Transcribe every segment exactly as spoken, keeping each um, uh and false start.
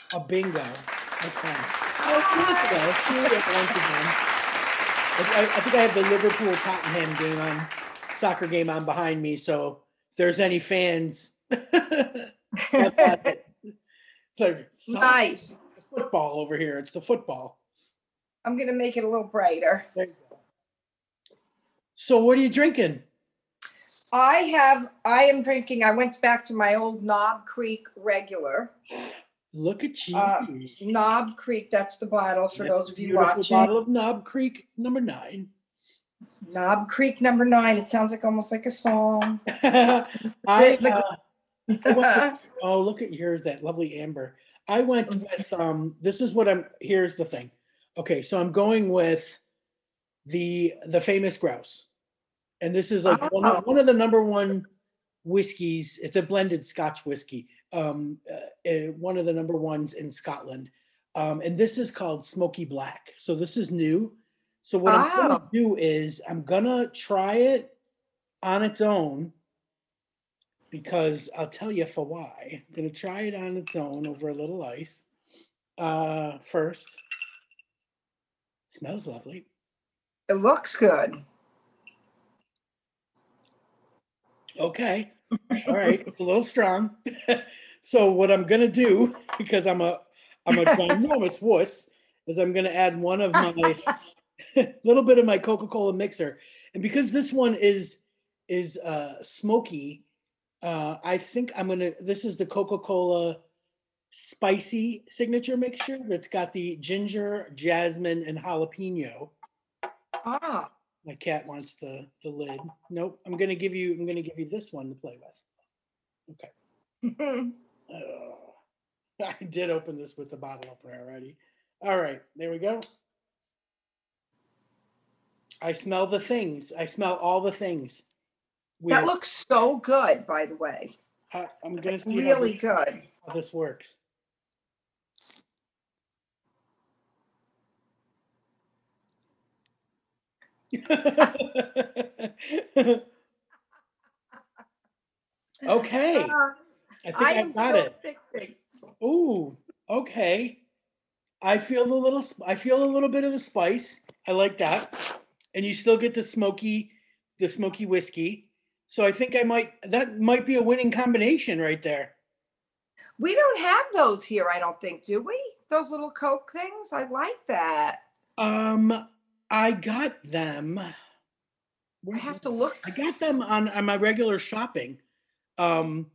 A bingo. Okay. Oh, two weeks ago. Two weeks once again. I, I think I have the Liverpool Tottenham game on, soccer game on behind me. So if there's any fans, that's it. It's like soccer, Nice. football over here. It's the football. I'm going to make it a little brighter. There you go. So what are you drinking? I have, I am drinking, I went back to my old Knob Creek regular. Look at you. Uh, Knob Creek, that's the bottle for That's those a of you beautiful watching. bottle of Knob Creek number nine. Knob Creek number nine. It sounds like almost like a song. I, The- uh, I went with- oh, look at yours, that lovely amber. I went with, um, this is what I'm, here's the thing. Okay, so I'm going with the the famous grouse. And this is like one, Oh. of, one of the number one whiskeys. It's a blended Scotch whiskey. Um, uh, uh, one of the number ones in Scotland. Um, and this is called Smoky Black. So this is new. So what I'm Oh. gonna do is I'm gonna try it on its own, because I'll tell you for why. I'm gonna try it on its own over a little ice. Uh, first, smells lovely. It looks good. Okay. All right. It's a little strong. So what I'm gonna do, because I'm a I'm a ginormous wuss, is I'm gonna add one of my little bit of my Coca-Cola mixer. And because this one is is uh smoky, uh I think I'm gonna this is the Coca-Cola spicy signature mixture that's got the ginger, jasmine, and jalapeno. Ah. My cat wants the the lid. Nope. I'm gonna give you. I'm gonna give you this one to play with. Okay. Oh, I did open this with the bottle opener already. All right. There we go. I smell the things. I smell all the things. That Weird. looks so good, by the way. I, I'm gonna see Really how this, good. how this works. Okay. Uh, I think I I, am got still it. fixing. Ooh, okay. I feel a little. sp- I feel a little bit of the spice. I like that, and you still get the smoky, the smoky whiskey. So I think I might. That might be a winning combination right there. We don't have those here, I don't think, do we? Those little Coke things? I like that. Um, I got them. I have to look. I got them on on my regular shopping. Um,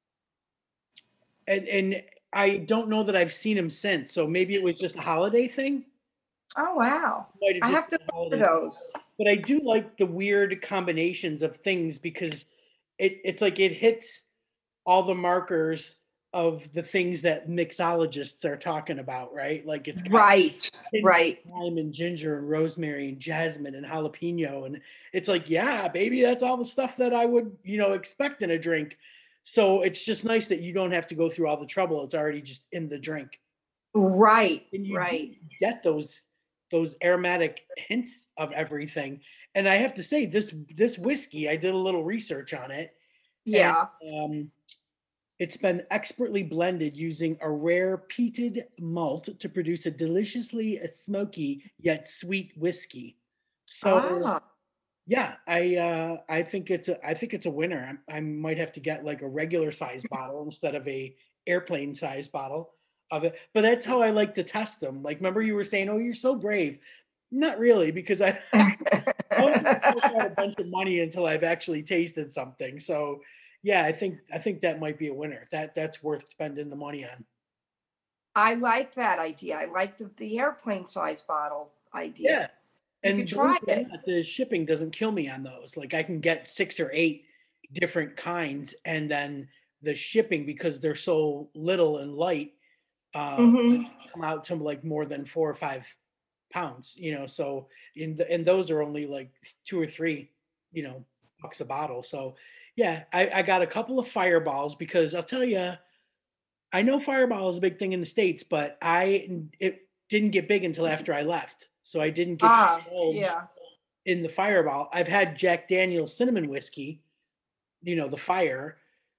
and and I don't know that I've seen them since. So maybe it was just a holiday thing. Oh, wow. Might I just have to been a look for holiday. those. But I do like the weird combinations of things, because it, it's like it hits all the markers of the things that mixologists are talking about, right? Like it's got Right, right. thyme and ginger and rosemary and jasmine and jalapeno, and it's like, yeah, baby, that's all the stuff that I would, you know, expect in a drink. So it's just nice that you don't have to go through all the trouble. It's already just in the drink, Right, and you right. get those those aromatic hints of everything. And I have to say, this this whiskey, I did a little research on it, and Yeah. um, it's been expertly blended using a rare peated malt to produce a deliciously smoky yet sweet whiskey. So Ah, yeah, I uh, I think it's a I think it's a winner. I, I might have to get like a regular size bottle instead of a airplane size bottle of it. But that's how I like to test them. Like, remember you were saying, "Oh, you're so brave." Not really, because I I don't fork out a bunch of money until I've actually tasted something. So yeah, I think I think that might be a winner. That that's worth spending the money on. I like that idea. I like the, the airplane size bottle Yeah. idea. You could And believe try it or it. not, the shipping doesn't kill me on those. Like I can get six or eight different kinds, and then the shipping, because they're so little and light, uh, Hmm. come out to like more than four or five pounds. You know, so in the, and those are only like two or three, you know, bucks a bottle. So yeah, I, I got a couple of fireballs, because I'll tell you, I know Fireball is a big thing in the States, but I it didn't get big until after I left. So I didn't get to Ah, indulge yeah. in the Fireball. I've had Jack Daniel's cinnamon whiskey, you know, the fire,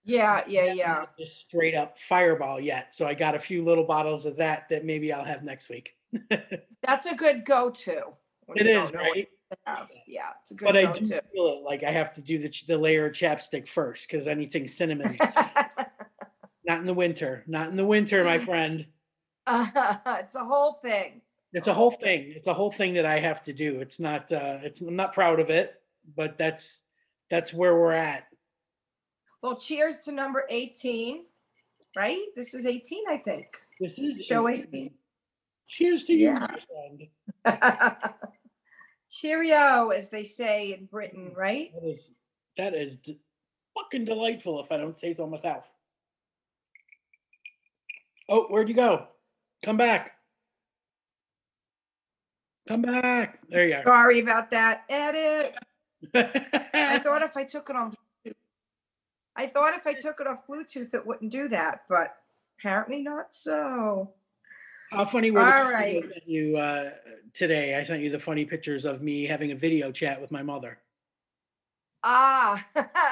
Yeah, I yeah, haven't yeah. had just straight up Fireball yet. So I got a few little bottles of that that maybe I'll have next week. That's a good go-to when It you is, don't know what right? to have. Yeah, it's a But good I do go-to. feel it like I have to do the, ch- the layer of chapstick first because anything cinnamon, not in the winter, not in the winter, my friend. It's a whole thing. It's A a whole whole thing. thing. It's a whole thing that I have to do. It's not, uh, it's, I'm not proud of it, but that's, that's where we're at. Well, cheers to number eighteen, right? This is eighteen, I think. This is Show eighteen. eighteen. Cheers to you, Yeah. my friend. Cheerio, as they say in Britain, right? That is, that is d- fucking delightful if I don't say so myself. Oh, where'd you go? Come back. Come back. There you Sorry about that. Edit. are. I thought if I took it on, I thought if I took it off Bluetooth, it wouldn't do that, but apparently not so. How funny were the All pictures right. I sent you uh, today? I sent you the funny pictures of me having a video chat with my mother. Ah,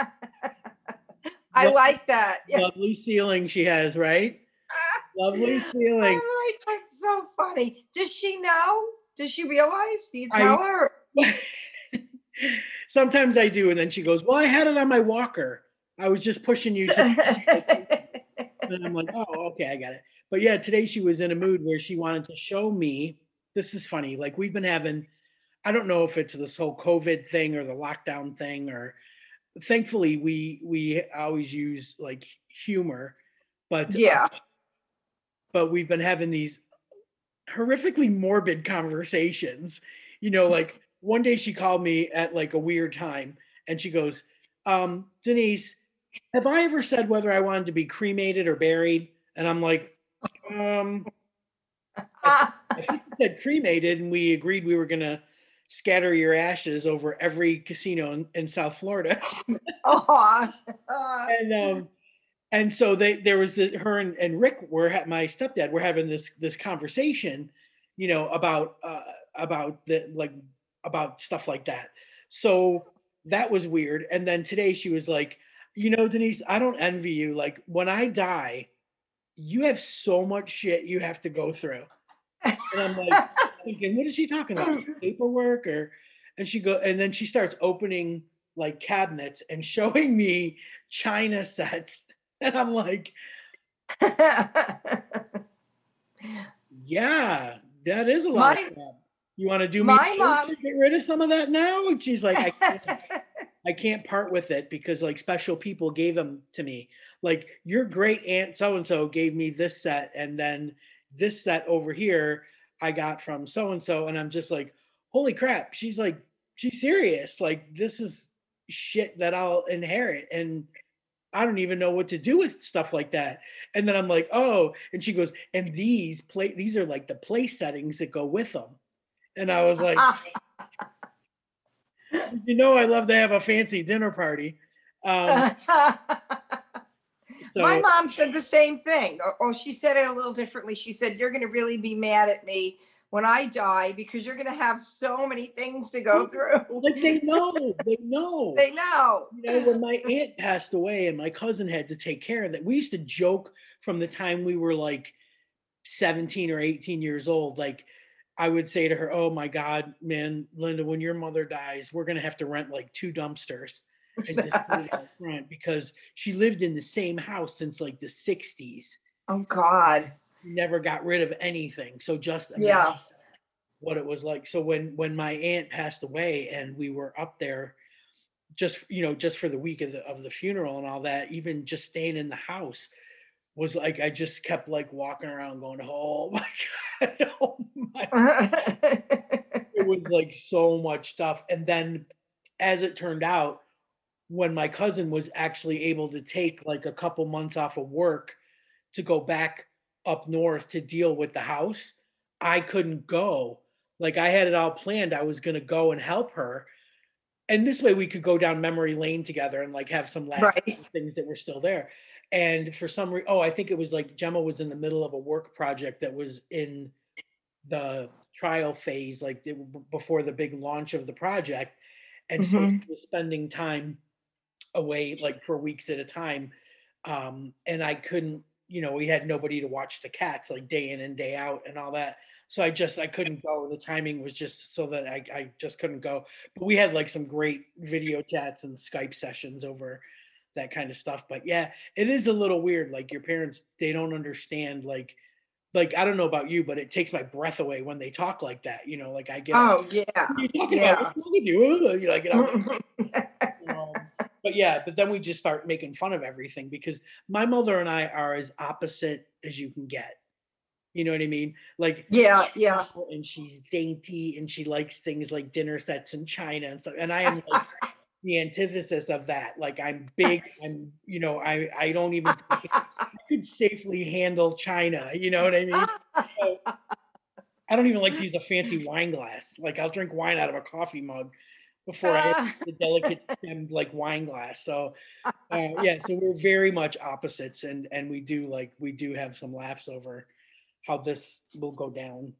I Lo- like that. Yeah. Lovely ceiling she has, right? Lovely ceiling. Oh, that's so funny. Does she know? Does she realize? Do you I- tell her? Sometimes I do, and then she goes, "Well, I had it on my walker. I was just pushing you to." And I'm like, "Oh, okay, I got it." But yeah, today she was in a mood where she wanted to show me. This is funny. Like we've been having, I don't know if it's this whole COVID thing or the lockdown thing, or thankfully we we always use like humor, but Yeah. but we've been having these horrifically morbid conversations. You know, like one day she called me at like a weird time and she goes, um, Denise, have I ever said whether I wanted to be cremated or buried? And I'm like, um, I, I think you said cremated, and we agreed we were gonna scatter your ashes over every casino in, in South Florida. Oh. and um and so they there was the her and, and Rick were my stepdad were having this this conversation, you know, about uh about the like about stuff like that. So that was weird. And then today she was like, you know, Denise, I don't envy you. Like when I die, you have so much shit you have to go through. And I'm like thinking, what is she talking about? Paperwork or and she go and then she starts opening like cabinets and showing me china sets. And I'm like, yeah, that is a lot My- of crap. You want to do me a my favor mom- to get rid of some of that now? And she's like, I can't, I can't part with it because like special people gave them to me. Like your great aunt so and so gave me this set, and then this set over here I got from so and so, and I'm just like, holy crap! She's like, she's serious. Like this is shit that I'll inherit, and I don't even know what to do with stuff like that. And then I'm like, oh, and she goes, and these play, these are like the place settings that go with them. And I was like, you know, I love to have a fancy dinner party. Um, My so mom said the same thing, or, or she said it a little differently. She said, "You're going to really be mad at me when I die because you're going to have so many things to go through." like they know, they know. They know. You know, when my aunt passed away and my cousin had to take care of that, we used to joke from the time we were like seventeen or eighteen years old. Like I would say to her, oh my God, man, Linda, when your mother dies, we're going to have to rent like two dumpsters and just put it out front because she lived in the same house since like the sixties. Oh God. She never got rid of anything. So just imagine Yeah. what it was like. So when when my aunt passed away and we were up there just you know just for the week of the of the funeral and all that, even just staying in the house was like I just kept like walking around going, oh my God, oh my it was like so much stuff. And then as it turned out, when my cousin was actually able to take like a couple months off of work to go back up north to deal with the house, I couldn't go. Like I had it all planned. I was going to go and help her. And this way we could go down memory lane together and like have some last Right. things that were still there. And for some reason, oh, I think it was like Gemma was in the middle of a work project that was in the trial phase, like it, before the big launch of the project. And so Mhm. she was spending time away like for weeks at a time Um, and I couldn't, you know, we had nobody to watch the cats like day in and day out and all that. So I just I couldn't go. The timing was just so that I I just couldn't go. But we had like some great video chats and Skype sessions over that kind of stuff. But yeah, it is a little weird. Like your parents, they don't understand like like I don't know about you, but it takes my breath away when they talk like that. You know, like I get all, Oh, what are yeah. you talking about? Yeah. What's wrong with you? You know, I get all um, but yeah, but then we just start making fun of everything because my mother and I are as opposite as you can get. You know what I mean? Like, Yeah. Yeah. and she's dainty and she likes things like dinner sets and china and stuff. And I am like the antithesis of that. Like I'm big, I'm, you know, I I don't even think I could safely handle china. You know what I mean? So I don't even like to use a fancy wine glass. Like I'll drink wine out of a coffee mug before I have the delicate stemmed like wine glass. So uh, yeah, so we're very much opposites, and and we do like we do have some laughs over how this will go down.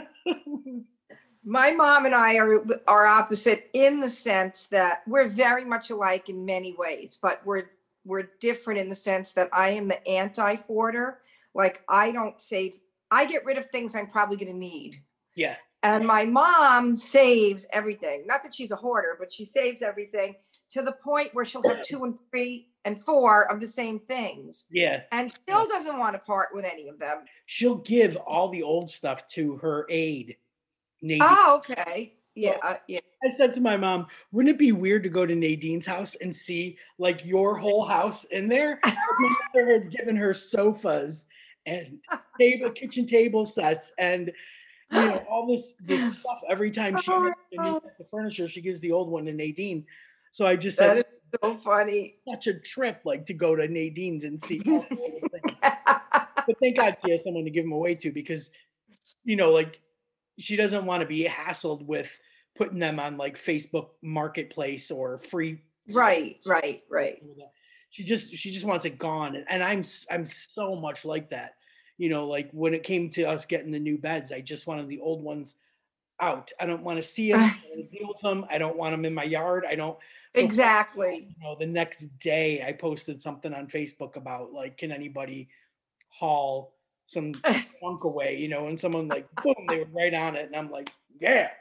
My mom and I are are opposite in the sense that we're very much alike in many ways, but we're we're different in the sense that I am the anti-hoarder. Like I don't save, I get rid of things I'm probably going to need. Yeah, And my mom saves everything. Not that she's a hoarder, but she saves everything to the point where she'll have two and three and four of the same things yeah, and yeah. still doesn't want to part with any of them. She'll give all the old stuff to her aide, Nadine. Oh, okay. Yeah, So uh, yeah. I said to my mom, wouldn't it be weird to go to Nadine's house and see like your whole house in there? My mother had given her sofas and table, kitchen table sets, and you know all this this stuff. Every time she Oh, has a new set of furniture, she gives the old one to Nadine. So I just that said, is so funny. such a trip, like to go to Nadine's and see all the old things. But thank God she has someone to give them away to because you know, like she doesn't want to be hassled with putting them on like Facebook Marketplace or free. Right, right, right. She just she just wants it gone, and, and I'm I'm so much like that. You know, like when it came to us getting the new beds, I just wanted the old ones out. I don't want to see them. I don't want to deal with them. I don't want them in my yard. I don't. So, Exactly. you know, the next day I posted something on Facebook about like, can anybody haul some junk away, you know, and someone like, boom, they were right on it. And I'm like, yeah.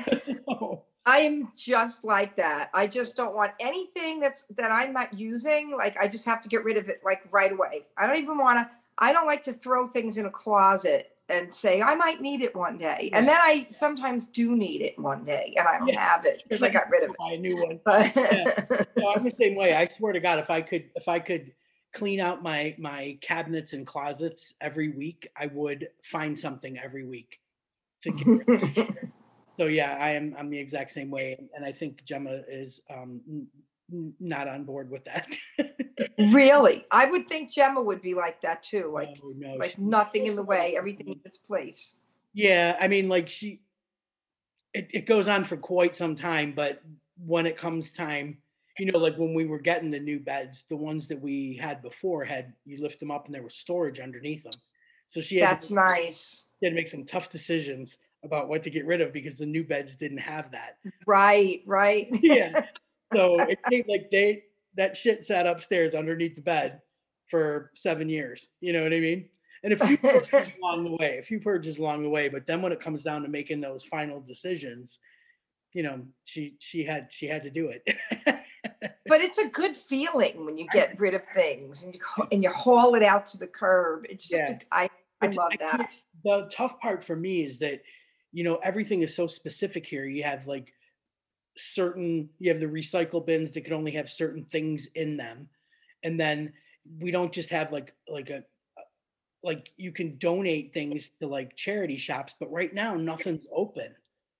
I am just like that. I just don't want anything that's that I'm not using. Like I just have to get rid of it like right away. I don't even want to, I don't like to throw things in a closet and say I might need it one day. And then I sometimes do need it one day and I don't Yeah. have it because I got rid of it. Buy a new one. But Yeah. No, I'm the same way. I swear to God, if I could, if I could clean out my my cabinets and closets every week, I would find something every week to get rid of. So yeah, I am. I'm the exact same way, and I think Gemma is um, n- n- not on board with that. Really, I would think Gemma would be like that too. Like, No, no, like she- nothing in the way, everything in its place. Yeah, I mean, like she, it, it goes on for quite some time, but when it comes time, you know, like when we were getting the new beds, the ones that we had before had you lift them up and there was storage underneath them. So she had, That's to, nice. she had to make some tough decisions about what to get rid of because the new beds didn't have that. Right, right. Yeah. So it came like they that shit sat upstairs underneath the bed for seven years. You know what I mean? And a few purges along the way, a few purges along the way. But then when it comes down to making those final decisions, you know, she she had she had to do it. But it's a good feeling when you get rid of things and you and you haul it out to the curb. It's just Yeah. a, I I It's- love I that. can't- The tough part for me is that, you know, everything is so specific here. You have like certain, you have the recycle bins that can only have certain things in them. And then we don't just have like like a like you can donate things to like charity shops, but right now nothing's open.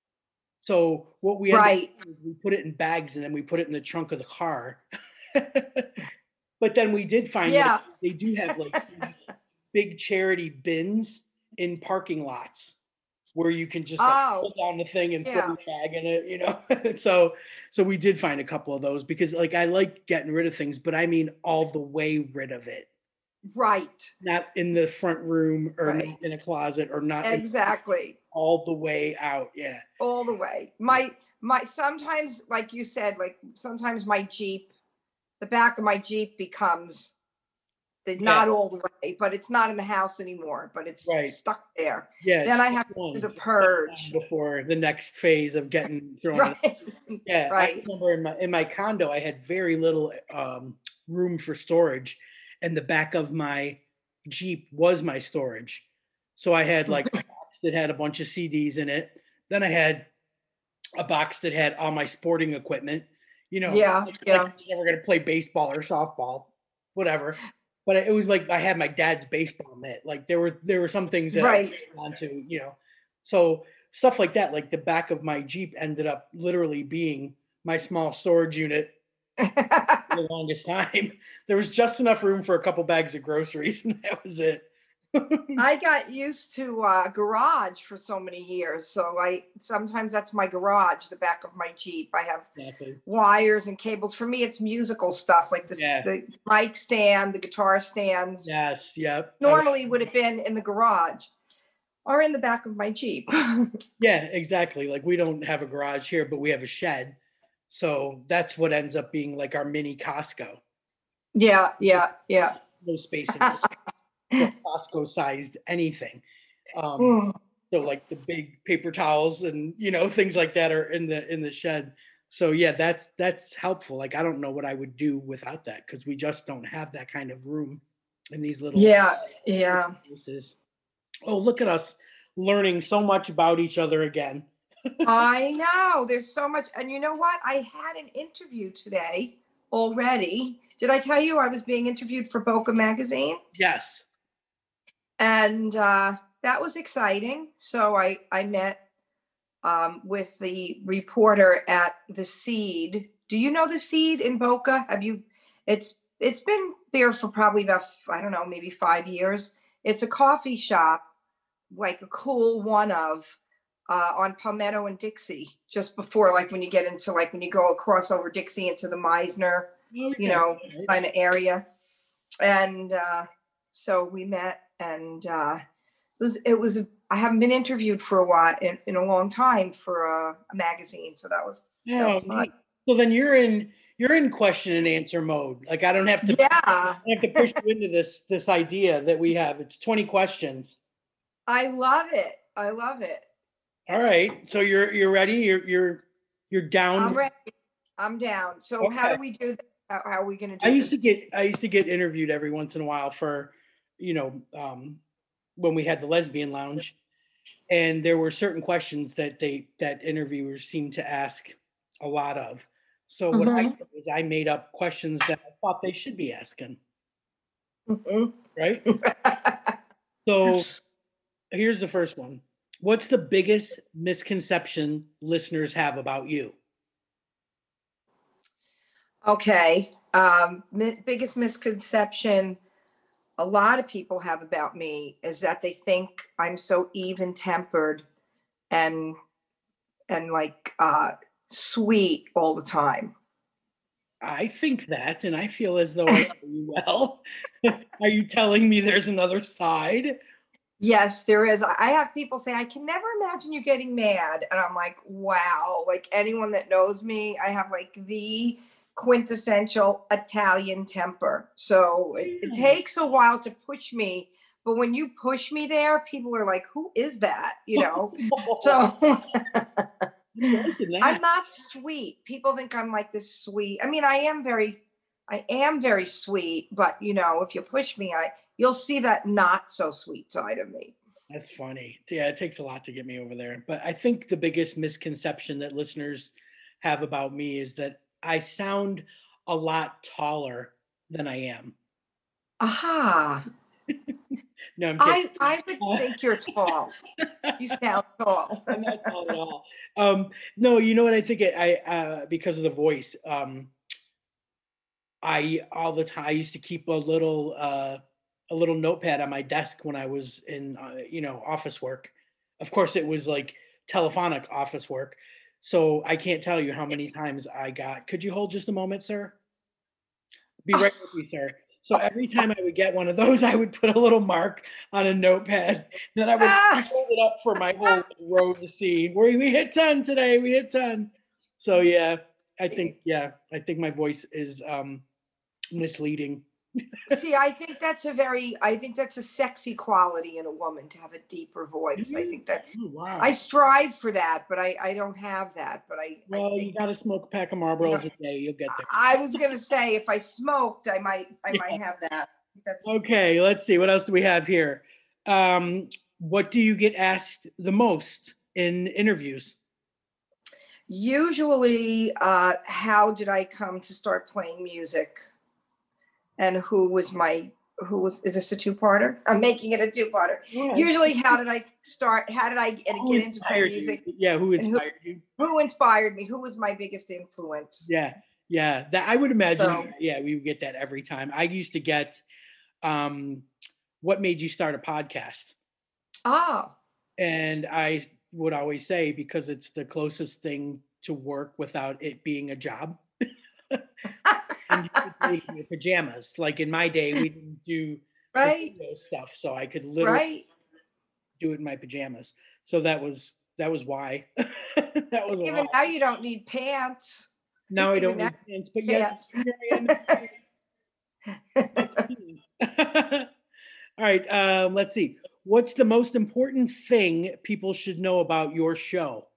So what we end up Right. doing is we put it in bags and then we put it in the trunk of the car. But then we did find that Yeah. they do have like these big charity bins in parking lots where you can just like Oh, pull down the thing and yeah. throw your bag in it, you know. so so we did find a couple of those because like I like getting rid of things, but I mean all the way rid of it. Right. Not in the front room or Right. not in a closet or not in, Exactly. all the way out. Yeah. All the way. My my sometimes, like you said, like sometimes my Jeep, the back of my Jeep becomes the, Yeah. not all the way, but it's not in the house anymore, but it's Right. stuck there. Yeah. Then it's I have to one do the purge. before the next phase of getting thrown. Right. Yeah. I Right. remember in my, in my condo, I had very little um, room for storage, and the back of my Jeep was my storage. So I had like a box that had a bunch of C Ds in it. Then I had a box that had all my sporting equipment, you know, Yeah, like, yeah. like I was never going to play baseball or softball, whatever. But it was like I had my dad's baseball mitt. Like there were there were some things that Right. I was onto, you know. So stuff like that, like the back of my Jeep ended up literally being my small storage unit for the longest time. There was just enough room for a couple bags of groceries, and that was it. I got used to uh, garage for so many years. So I sometimes that's my garage, the back of my Jeep. I have Exactly. wires and cables. For me, it's musical stuff like this, Yeah. the mic stand, the guitar stands. Yes, yep. I- Normally would have been in the garage or in the back of my Jeep. Yeah, exactly. Like we don't have a garage here, but we have a shed. So that's what ends up being like our mini Costco. Yeah, yeah, yeah. No space in it. For Costco sized anything. Um, Mm. so like the big paper towels and you know things like that are in the in the shed. So yeah, that's that's helpful. Like I don't know what I would do without that because we just don't have that kind of room in these little Yeah, yeah. places. Oh, look at us learning so much about each other again. I know. There's so much. And you know what? I had an interview today already. Did I tell you I was being interviewed for Boca Magazine? Yes. And uh, that was exciting. So I, I met um, with the reporter at The Seed. Do you know The Seed in Boca? Have you? It's it's been there for probably about, I don't know, maybe five years. It's a coffee shop, like a cool one of uh, on Palmetto and Dixie, just before, like when you get into, like when you go across over Dixie into the Meisner, Okay. you know, kind of area. And uh, so we met, and uh, it was, it was, I haven't been interviewed for a while, in, in a long time for a, a magazine. So that was, that Oh, was fun. neat. So then you're in you're in question and answer mode. Like I don't have to Yeah. I have to push you into this this idea that we have. It's twenty questions. I love it. I love it. All right. So you're you're ready? You're you're you're down. I'm ready. I'm down. So how Okay. do we do that? How, how are we going to do I used this? to get I used to get interviewed every once in a while for, you know, um, when we had the lesbian lounge, and there were certain questions that they that interviewers seemed to ask a lot of. So what I Mhm. did is I made up questions that I thought they should be asking, Mhm. right? So here's the first one. What's the biggest misconception listeners have about you? Okay. Um, mi- biggest misconception a lot of people have about me is that they think I'm so even tempered and and like uh, sweet all the time. I think that, and I feel as though I know you well. Are you telling me there's another side? Yes, there is. I I have people say, I can never imagine you getting mad. And I'm like, wow, like anyone that knows me, I have like the quintessential Italian temper. So it, it Yeah. takes a while to push me. But when you push me there, people are like, who is that? You know? So I'm liking that. I'm not sweet. People think I'm like this sweet. I mean, I am very, I am very sweet, but you know, if you push me, I you'll see that not so sweet side of me. That's funny. Yeah, it takes a lot to get me over there. But I think the biggest misconception that listeners have about me is that I sound a lot taller than I am. Aha. No, I'm kidding. I I would think you're tall. You sound tall. I'm not tall at all. Um, no, you know what I think it, I uh, because of the voice. Um, I all the time I used to keep a little uh, a little notepad on my desk when I was in uh, you know office work. Of course, it was like telephonic office work. So I can't tell you how many times I got. Could you hold just a moment, sir? Be right with you, sir. So every time I would get one of those, I would put a little mark on a notepad. Then I would hold it up for my whole row to see. We we hit ten today. We hit ten. So yeah, I think yeah, I think my voice is um, misleading. See, I think that's a very, I think that's a sexy quality in a woman to have a deeper voice. I think that's, Oh, wow. I strive for that, but I, I don't have that. But I, I Well, you think got to smoke a pack of Marlboros a day. You'll get there. I was gonna say if I smoked, I might, I Yeah. might have that. That's Okay, let's see. What else do we have here? Um, what do you get asked the most in interviews? usually uh, how did I come to start playing music, and who was my who was is this a two-parter? I'm making it a two-parter. Yeah. Usually, how did I start? How did I get, Who get into playing inspired you? music? Yeah, who And who- inspired you? Who inspired me? Who was my biggest influence? Yeah, yeah. That I would imagine. So- yeah, we would get that every time. I used to get, um, what made you start a podcast? Oh, And I would always say because it's the closest thing to work without it being a job. And you could do it in your pajamas. Like in my day, we didn't do the right, video stuff, so I could literally right. do it in my pajamas. So that was that was why. That was Even why. now, you don't need pants. Now I even don't now- need pants, but yeah, Pants. here I am. All right, um, let's see. What's the most important thing people should know about your show?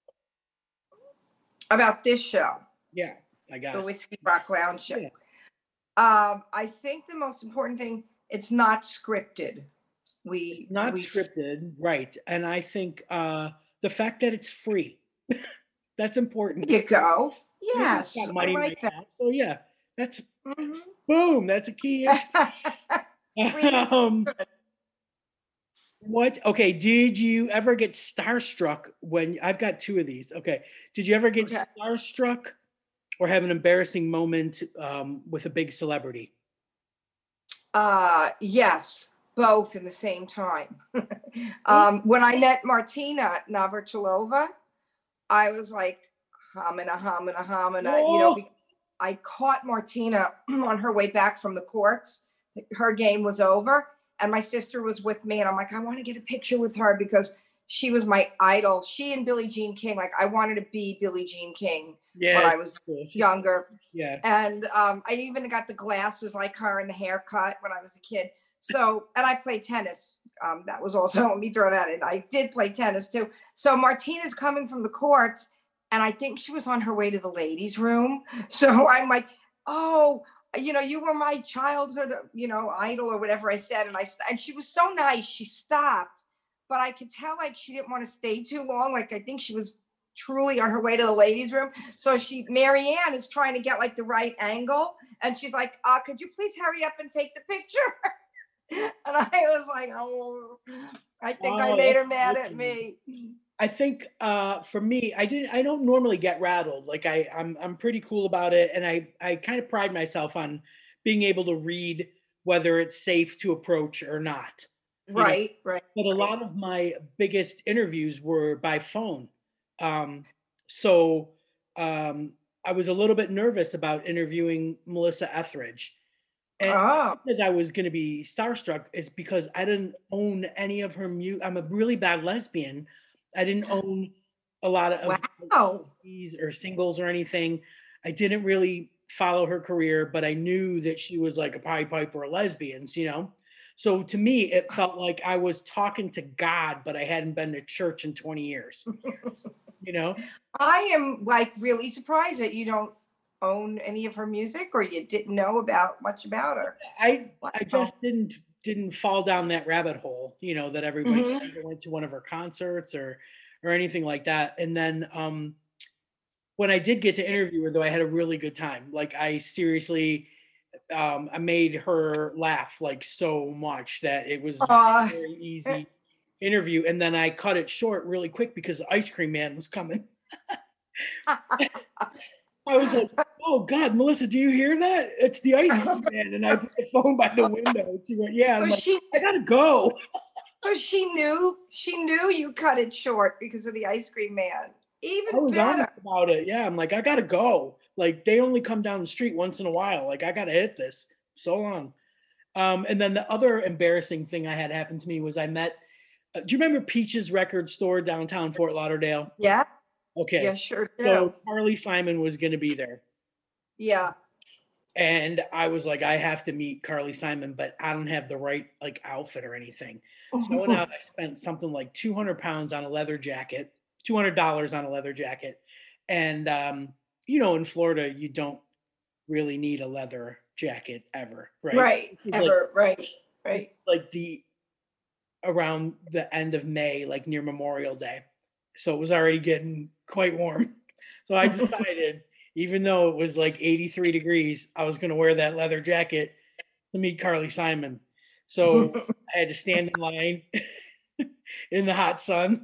About this show, Yeah, I got the it. Whiskey Rock Lounge show. Yeah. Um, I think the most important thing, it's not scripted. We Not we, scripted, right? And I think uh, the fact that it's free, that's important. There you go. Yeah, Yes, it's got I money like right that. now. So yeah, that's Mhm. boom. That's a key. Free is um, good. what? Okay. Did you ever get starstruck when I've got two of these? Okay. Did you ever get Okay. starstruck or have an embarrassing moment um, with a big celebrity? Uh, yes, both in the same time. um, when I met Martina Navratilova, I was like, hamina, hamina, hamina, you know, Whoa. because I caught Martina on her way back from the courts. Her game was over, and my sister was with me, and I'm like, I want to get a picture with her because she was my idol. She and Billie Jean King, like I wanted to be Billie Jean King Yeah. when I was cool. She's- younger. Yeah. And um, I even got the glasses like her and the haircut when I was a kid. So, and I played tennis. Um, that was also, let me throw that in. I did play tennis too. So Martina's coming from the courts, and I think she was on her way to the ladies' room. So I'm like, oh, you know, you were my childhood, you know, idol or whatever I said. And I, and she was so nice. She stopped, but I could tell like she didn't want to stay too long. Like I think she was truly on her way to the ladies' room. So she, Marianne is trying to get like the right angle. And she's like, uh, could you please hurry up and take the picture? And I was like, oh, I think I Oh, made her that's mad at amazing. me. I think uh, for me, I didn't. I don't normally get rattled. Like I, I'm, I'm pretty cool about it, and I, I kind of pride myself on being able to read whether it's safe to approach or not. you know? Right, right. But a right. lot of my biggest interviews were by phone, um, so um, I was a little bit nervous about interviewing Melissa Etheridge. And Oh, because I was going to be starstruck, it's because I didn't own any of her music. I'm a really bad lesbian. I didn't own a lot of wow. C Ds or singles or anything. I didn't really follow her career, but I knew that she was like a Pied Piper of lesbians, you know? So to me, it felt like I was talking to God, but I hadn't been to church in twenty years, you know? I am like really surprised that you don't own any of her music or you didn't know about much about her. I Wow. I just didn't didn't fall down that rabbit hole, you know, that everybody Mhm. said. I went to one of her concerts or or anything like that. And then um when I did get to interview her though, I had a really good time. Like I seriously um I made her laugh like so much that it was Aw. a very easy interview. And then I cut it short really quick because the ice cream man was coming. I was like, oh God, Melissa, do you hear that? It's the ice cream man. And I put the phone by the window. She went, yeah. I'm So like, she, I gotta go. so she knew, she knew you cut it short because of the ice cream man. I Even was better. honest about it. Yeah. I'm like, I gotta go. Like they only come down the street once in a while. Like I gotta hit this. So long. Um, and then the other embarrassing thing I had happen to me was I met, uh, do you remember Peach's record store downtown Fort Lauderdale? Yeah, Okay. yeah, sure do. So Carly Simon was gonna be there. Yeah. And I was like, I have to meet Carly Simon, but I don't have the right like outfit or anything. So I went out, I spent something like two hundred pounds on a leather jacket, two hundred dollars on a leather jacket. And, um, you know, in Florida, you don't really need a leather jacket ever, right? Right. This is like, Ever. Right. this is Right. like the around the end of May, like near Memorial Day. So it was already getting quite warm. So I decided, even though it was like eighty-three degrees, I was going to wear that leather jacket to meet Carly Simon. So I had to stand in line in the hot sun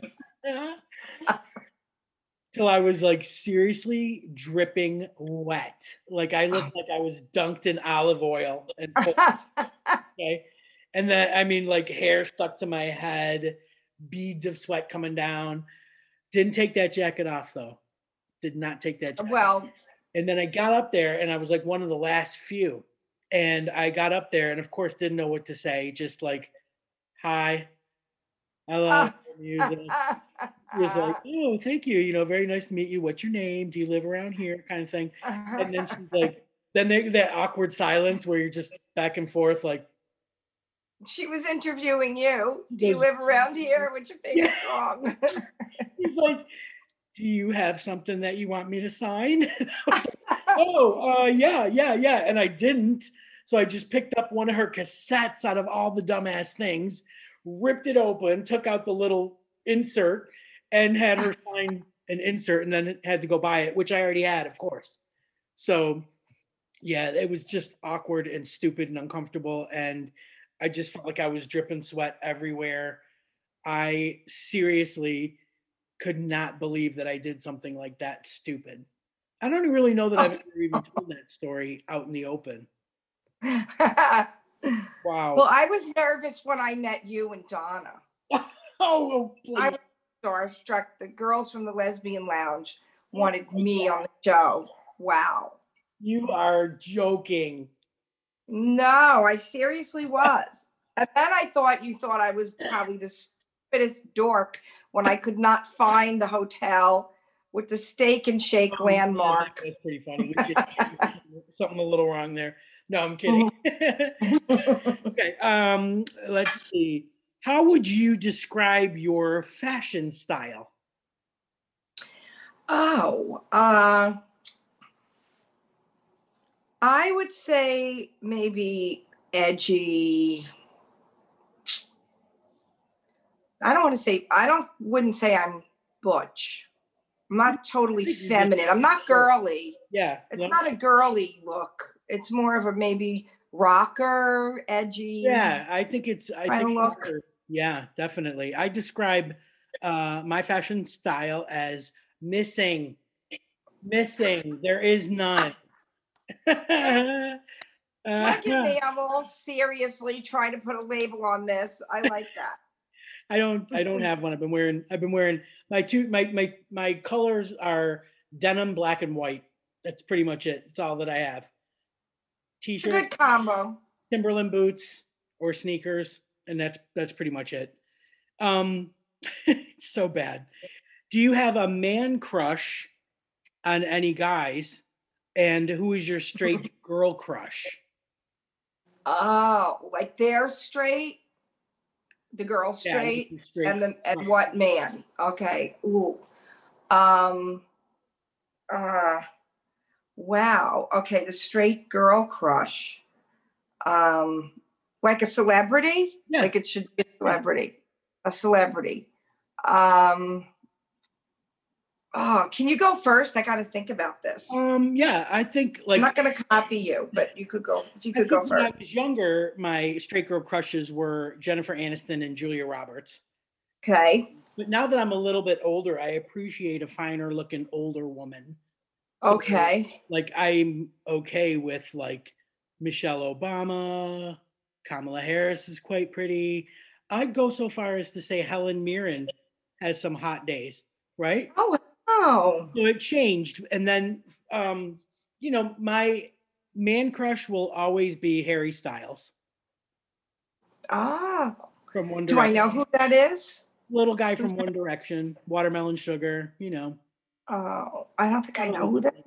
till I was like seriously dripping wet. Like I looked like I was dunked in olive oil and okay. And then I mean like hair stuck to my head, beads of sweat coming down. Didn't take that jacket off though. Did not take that jacket. Well, and then I got up there and I was like one of the last few. And I got up there and of course didn't know what to say, just like, hi, hello, music. He was like, oh, thank you. You know, very nice to meet you. What's your name? Do you live around here? Kind of thing. And then she's like, then they, that awkward silence where you're just back and forth, like. She was interviewing you. Do you live around here? What's your favorite yeah. song? He's like, do you have something that you want me to sign? Like, oh, uh, yeah, yeah, yeah. And I didn't. So I just picked up one of her cassettes out of all the dumbass things, ripped it open, took out the little insert, and had her sign an insert, and then had to go buy it, which I already had, of course. So, yeah, it was just awkward and stupid and uncomfortable, and I just felt like I was dripping sweat everywhere. I seriously could not believe that I did something like that stupid. I don't really know that I've ever even told that story out in the open. Wow. Well, I was nervous when I met you and Donna. Oh, please. I was starstruck. The girls from the Lesbian Lounge wanted me on the show. Wow. You are joking. No, I seriously was. And then I thought you thought I was probably the stupidest dork when I could not find the hotel with the Steak and Shake oh, landmark. That's pretty funny. We did something a little wrong there. No, I'm kidding. Okay, um, let's see. How would you describe your fashion style? Oh, uh, I would say maybe edgy. I don't want to say, I don't, wouldn't say I'm butch. I'm not totally feminine. I'm not girly. Yeah. It's yeah. not a girly look. It's more of a maybe rocker, edgy. Yeah, I think it's, I think look. It's, yeah, definitely. I describe uh, my fashion style as missing, missing. There is none. Look at me. I'm all seriously trying to put a label on this. I like that. I don't I don't have one. I've been wearing I've been wearing my two my my my colors are denim, black, and white. That's pretty much it. It's all that I have. T-shirt, good combo. Timberland boots or sneakers, and that's that's pretty much it. Um it's so bad. Do you have a man crush on any guys? And who is your straight girl crush? Oh, like they're straight? The girl straight, yeah, straight and the and what man? Okay. Ooh. Um uh wow. Okay, the straight girl crush. Um like a celebrity? Yeah. Like it should be a celebrity. A celebrity. Um Oh, can you go first? I got to think about this. Um, yeah, I think like I'm not going to copy you, but you could go. If you could go first. When I was younger, my straight girl crushes were Jennifer Aniston and Julia Roberts. Okay. But now that I'm a little bit older, I appreciate a finer looking older woman. So, okay. Like I'm okay with like Michelle Obama, Kamala Harris is quite pretty. I'd go so far as to say Helen Mirren has some hot days, right? Oh. Oh. So it changed. And then, um, you know, my man crush will always be Harry Styles. Ah. From One Direction. Do I know who that is? Little guy from One Direction, Watermelon Sugar, you know. Oh, I don't think I know who that is.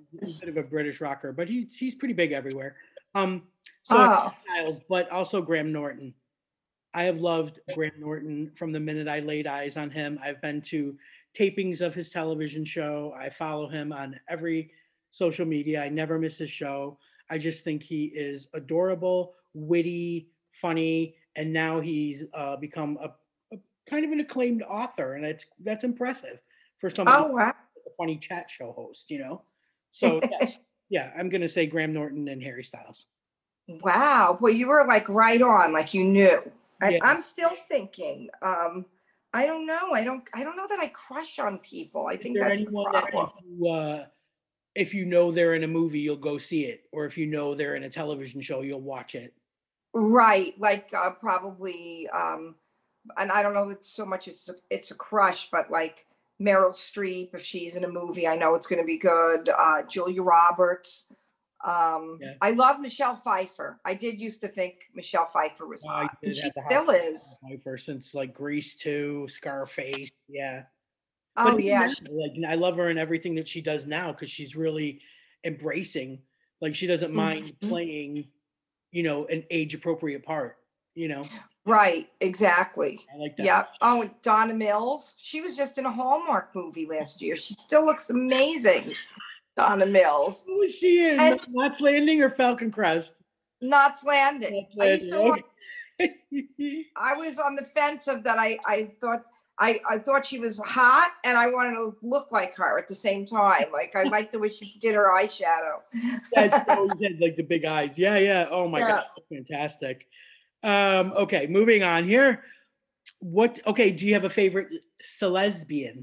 a bit of a British rocker, but he's he's pretty big everywhere. Um, so Oh, Styles, but also Graham Norton. I have loved Graham Norton from the minute I laid eyes on him. I've been to tapings of his television show. I follow him on every social media. I never miss his show. I just think he is adorable, witty, funny, and now he's uh, become a, a kind of an acclaimed author, and it's that's impressive for somebody oh wow. a funny chat show host, you know. So yeah, yeah, I'm gonna say Graham Norton and Harry Styles. Wow. Well, you were like right on, like you knew. I, Yeah. I'm still thinking. Um, I don't know. I don't. I don't know that I crush on people. I Is think there that's the anyone that if problem. you, uh, if you know they're in a movie, you'll go see it, or if you know they're in a television show, you'll watch it? Right. Like uh, probably. Um, and I don't know if it's so much. It's a, it's a crush, but like Meryl Streep, if she's in a movie, I know it's going to be good. Uh, Julia Roberts. Um, Yeah. I love Michelle Pfeiffer. I did used to think Michelle Pfeiffer was I hot, and did she have the hot still is. Pfeiffer since like Grease two, Scarface, yeah. But Oh even yeah, now, she, like I love her in everything that she does now because she's really embracing. Like she doesn't mind mhm. playing, you know, an age appropriate part. You know, Right, exactly. I like that. Yeah. Oh, and Donna Mills. She was just in a Hallmark movie last year. She still looks amazing, Donna Mills. Who was she in? And Knots Landing or Falcon Crest? Knots Landing. Knots I used to watch. Landing. Okay. I was on the fence of that. I I thought I I thought she was hot, and I wanted to look like her at the same time. Like I liked the way she did her eyeshadow. Yeah, she always had like the big eyes. Yeah, yeah. Oh my Yeah. god, fantastic. Um, okay, moving on here. What? Okay, do you have a favorite lesbian?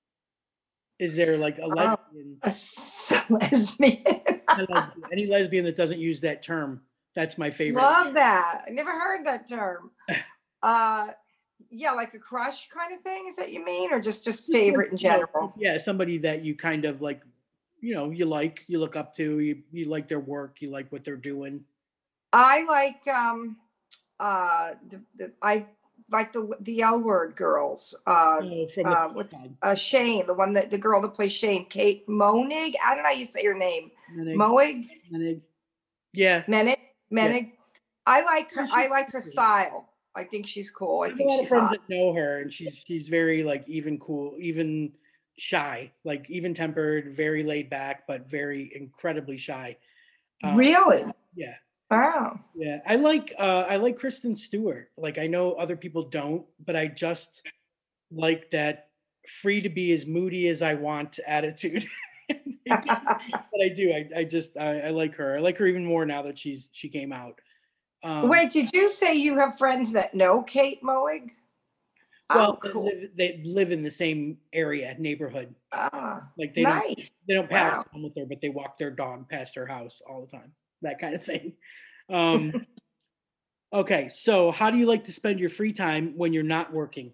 Is there like a Oh, lesbian, a s- lesbian. a lesbian, any lesbian that doesn't use that term? That's my favorite. Love that. I never heard that term. Uh, yeah, like a crush kind of thing. Is that you mean, or just just favorite in You know, general? yeah, somebody that you kind of like, you know, you like, you look up to, you you like their work, you like what they're doing. I like um uh the, the I like the the L Word girls. Uh, Oh, from the uh, pop with side. uh Shane, the one that the girl that plays Shane, Kate Monig. I don't know how you say her name. Menig, Moig, Menig. Yeah, Menig, yeah. Menig. I like Yeah, her. she's I like her cool. style. I think she's cool. I I have a think lot of she's friends hot. that know her, and she's she's very like even cool, even shy, like even tempered, very laid back, but very incredibly shy. Um, Really? yeah, Wow. yeah. I like uh, I like Kristen Stewart. Like I know other people don't, but I just like that free to be as moody as I want attitude. But I do. I, I just I, I like her. I like her even more now that she's she came out. Um, Wait, did you say you have friends that know Kate Moig? Oh, well, they cool. live, they live in the same area neighborhood. Ah, Like they don't nice. they don't pass Wow. time with her, but they walk their dog past her house all the time. That kind of thing. Um, okay, so how do you like to spend your free time when you're not working?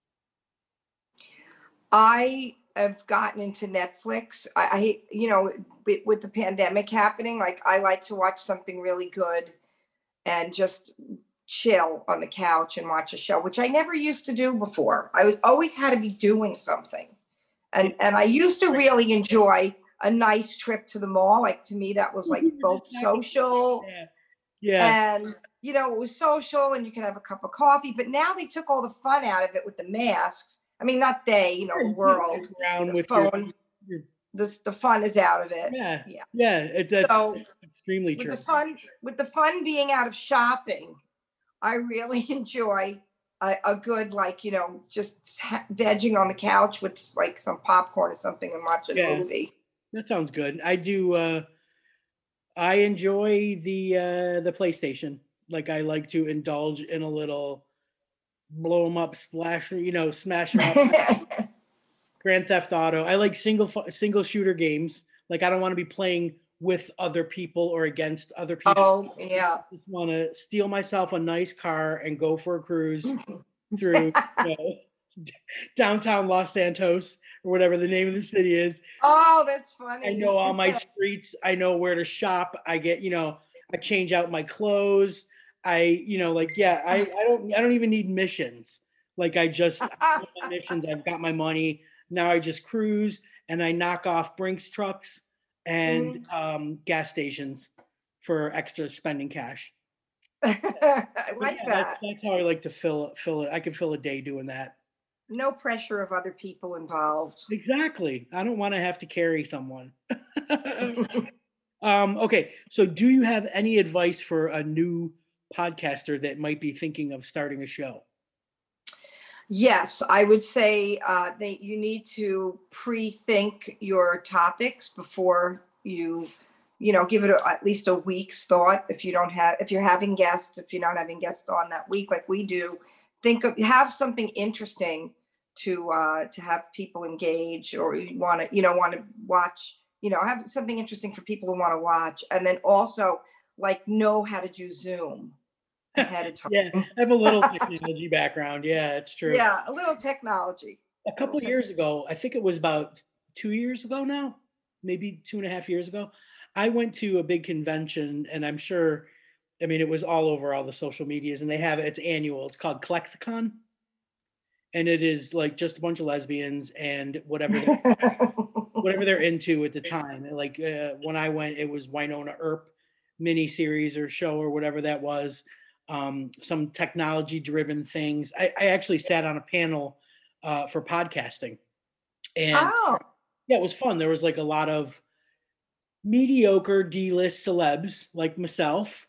I have gotten into Netflix. I, I you know, with, with the pandemic happening, like I like to watch something really good and just chill on the couch and watch a show, which I never used to do before. I was- always had to be doing something. And and I used to really enjoy a nice trip to the mall. Like to me, that was like We were both just talking- social Yeah, yeah, and you know, it was social and you could have a cup of coffee. But now they took all the fun out of it with the masks. I mean, not they, you know, Sure, the you can world, walk around the with your, phone, your the, the fun is out of it. yeah, Yeah. yeah. It, that's So extremely with true. the fun, with the fun being out of shopping, I really enjoy a, a good, like, you know, just ha- vegging on the couch with like some popcorn or something and watching a Yeah, movie. that sounds good. I do. Uh, I enjoy the uh, the PlayStation. Like I like to indulge in a little blow 'em up, splash, you know, smash 'em up. Grand Theft Auto. I like single fu- single shooter games. Like I don't want to be playing with other people or against other people. Oh, yeah. I just want to steal myself a nice car and go for a cruise through, you know, downtown Los Santos or whatever the name of the city is. Oh, that's I funny. know all my streets. I know where to shop. I get, you know, I change out my clothes. I, you know, like, yeah, I, I don't, I don't even need missions. Like I just, I have my missions. I've got my money. Now I just cruise and I knock off Brinks trucks. and um, gas stations for extra spending cash. I But like yeah, that's that. that's how I like to fill fill it. I can fill a day doing that. No pressure of other people involved. Exactly. I don't want to have to carry someone. um, okay, so do you have any advice for a new podcaster that might be thinking of starting a show? Yes, I would say uh, that you need to pre-think your topics before you, you know, give it a, at least a week's thought. If you don't have, if you're having guests, if you're not having guests on that week like we do, think of have something interesting to uh, to have people engage, or you want to, you know, want to watch, you know, have something interesting for people who want to watch, and then also like know how to do Zoom ahead of Yeah, time. I have a little technology background. Yeah, it's true. Yeah, a little technology. A A little couple tech- years ago, I think it was about two years ago now, maybe two and a half years ago, I went to a big convention, and I'm sure, I mean, it was all over all the social medias, and they have it's annual. It's called Klexicon, and it is like just a bunch of lesbians and whatever they're, whatever they're into at the time. And like uh, when I went, it was Winona Earp mini series or show or whatever that was. Um, some technology driven things. I, I actually sat on a panel uh, for podcasting, and Oh, yeah, it was fun. There was like a lot of mediocre D-list celebs like myself.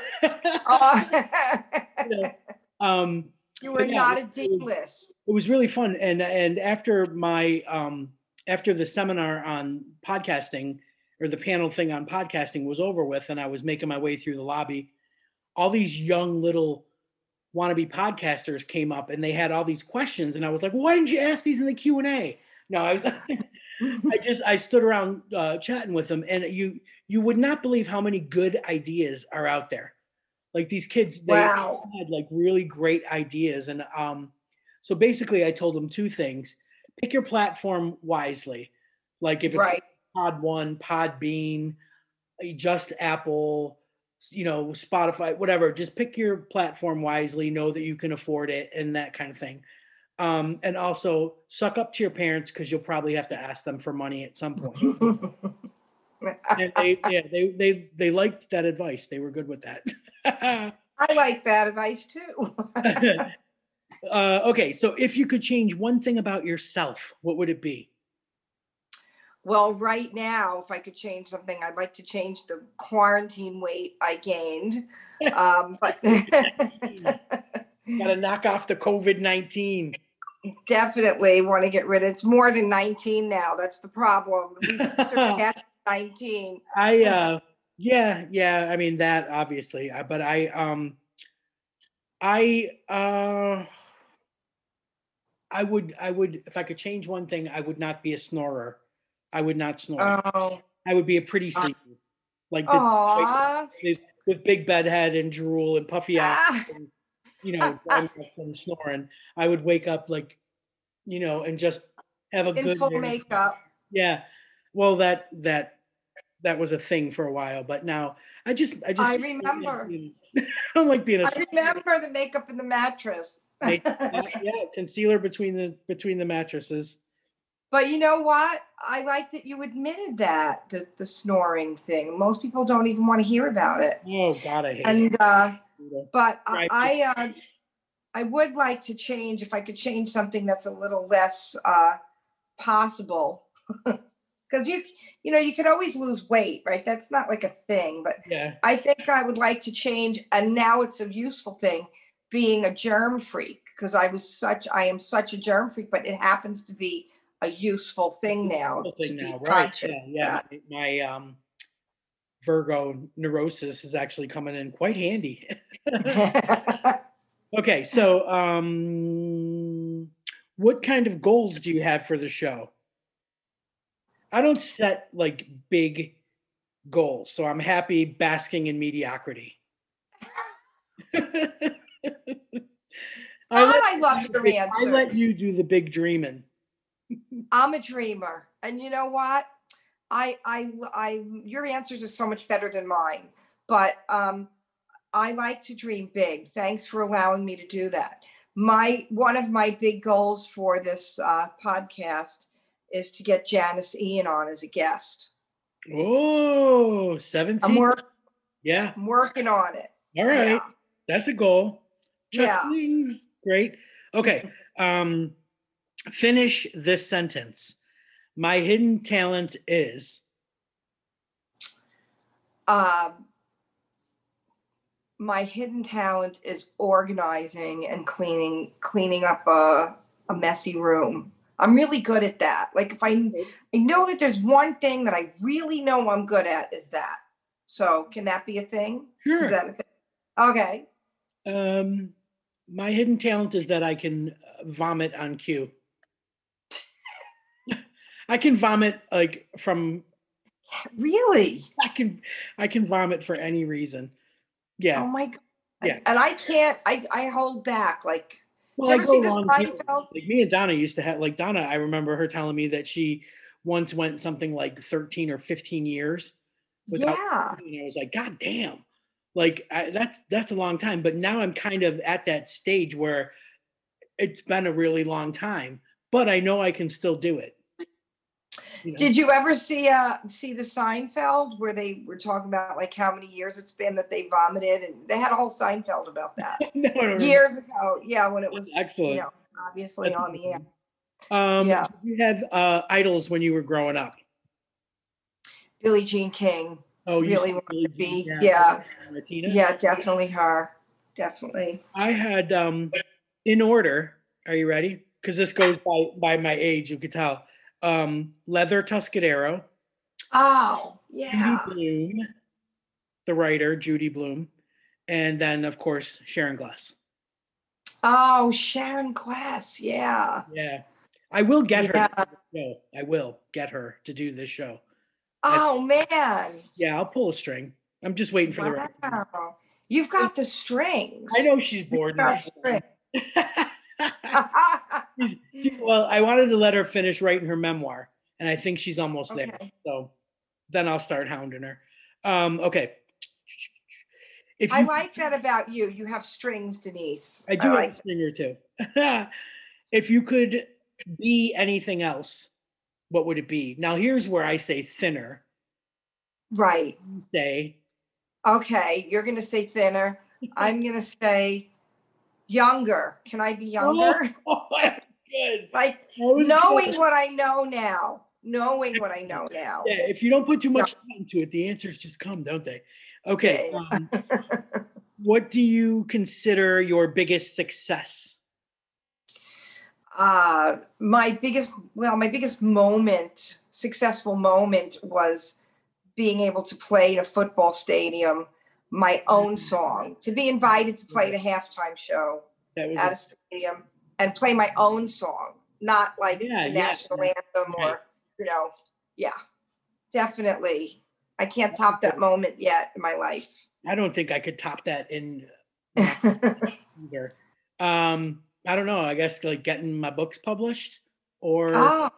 oh. You know, um, You but were yeah, not it, a D it was list. it was really fun. And and after my um, after the seminar on podcasting or the panel thing on podcasting was over with, and I was making my way through the lobby, all these young little wannabe podcasters came up and they had all these questions, and I was like, well, why didn't you ask these in the Q and A? No, I was I just I stood around uh, chatting with them, and you you would not believe how many good ideas are out there. Like these kids, they Wow. had like really great ideas, and um, so basically, I told them two things: pick your platform wisely. Like if it's Right. Pod One, Podbean, just Apple, you know, Spotify, whatever. Just pick your platform wisely. Know that you can afford it, and that kind of thing. Um, and also suck up to your parents because you'll probably have to ask them for money at some point. And they, yeah, they, they, they liked that advice. They were good with that. I like that advice too. uh, okay, so if you could change one thing about yourself, what would it be? Well, right now, if I could change something, I'd like to change the quarantine weight I gained. Um, but Got to knock off the COVID nineteen. definitely want to get rid of. It's more than nineteen now. That's the problem. We've surpassed nineteen. I uh yeah, yeah, I mean that obviously. uh, But I um I uh I would I would if I could change one thing, I would not be a snorer. I would not snore. Oh, I would be a pretty sleeper. Like the aw. with, with big bed head and drool and puffy eyes Ah. and you know, dry mouth from snoring. I would wake up like, you know, and just have a In good full night's sleep. makeup. Yeah. Well, that that that was a thing for a while, but now I just I just I don't like remember. being- I don't like being a I remember the makeup in the mattress. Make- yeah, concealer between the between the mattresses. But you know what? I like that you admitted that, the, the snoring thing. Most people don't even want to hear about it. Oh God, I hate And it. uh, Yeah. but I Right. I, uh, I would like to change, if I could change something that's a little less uh, possible. Because you you know you can always lose weight, right? That's not like a thing. But Yeah. I think I would like to change, and now it's a useful thing, being a germ freak, because I was such I am such a germ freak, but it happens to be a useful thing now Whole to thing be now, right? conscious Yeah, of yeah. My, my um Virgo neurosis is actually coming in quite handy. that. Okay, so um what kind of goals do you have for the show? I don't set like big goals, so I'm happy basking in mediocrity. I God, let I love your I let answers. you do the big dreaming. I'm a dreamer, and you know what? I I I your answers are so much better than mine, but um, I like to dream big. Thanks for allowing me to do that. My one of my big goals for this uh, podcast is to get Janice Ian on as a guest. Oh, I'm seventeen. work, Yeah. I'm working on it. All right. Yeah. That's a goal. Yeah. Cha-ching. Great. Okay. Um, finish this sentence. My hidden talent is. Um, my hidden talent is organizing and cleaning, cleaning up a, a messy room. I'm really good at that. Like if I, I know that there's one thing that I really know I'm good at is that. So can that be a thing? Is Sure. that a thing? Okay. Um, my hidden talent is that I can uh, vomit on cue. I can vomit like from Really? I can I can vomit for any reason. Oh Yeah. my God. Yeah. And I can't, I, I hold back. Like, Well, did you I ever go see the along too. Seinfeld? Like me and Donna used to have like Donna, I remember her telling me that she once went something like thirteen or fifteen years without Yeah. and I was like, God damn. Like I, that's that's a long time. But now I'm kind of at that stage where it's been a really long time, but I know I can still do it. You know? Did you ever see uh see the Seinfeld where they were talking about like how many years it's been that they vomited, and they had a whole Seinfeld about that No, I don't remember. years ago. Yeah, when it was, you Excellent. know, obviously That's on the air. um, Yeah. did you have uh, idols when you were growing up? Billie Jean King. Oh, you Really said wanted Billie to Jean. be. Yeah, Yeah. Martina. Yeah, definitely her. Definitely. I had um, in order. Are you ready? Because this goes by by my age. You could tell. Um, Leather Tuscadero, Oh, Judy yeah. Bloom, the writer Judy Bloom, and then of course Sharon Glass. Oh, Sharon Glass. Yeah. Yeah, I will get her to Yeah. do the show. I will get her to do this show. I, Oh man. yeah, I'll pull a string. I'm just waiting for the right time. Wow. You've got the strings. I know she's You've bored and got shit. strings. She's, she, well, I wanted to let her finish writing her memoir, and I think she's almost there. Okay. So then I'll start hounding her. Um, okay. If I you, like that about you. You have strings, Denise. I I do have a like it. string or two. If you could be anything else, what would it be? Now, here's where I say thinner. Right. You say, Okay. You're going to say thinner. I'm going to say younger. Can I be younger? oh, that's good. Like That was knowing good. what I know now. Knowing what I know now. Yeah, if you don't put too Yeah. much thought into it, the answers just come, don't they? Okay. Yeah. Um, what do you consider your biggest success? uh my biggest well my biggest moment successful moment was being able to play in a football stadium my own song, to be invited to play the halftime show That was at a, a stadium and play my own song, not like yeah, the yeah, national anthem right. or, you know, yeah, definitely. I can't top that moment yet in my life. I don't think I could top that in my either. Um, I don't know. I guess like getting my books published, or Oh,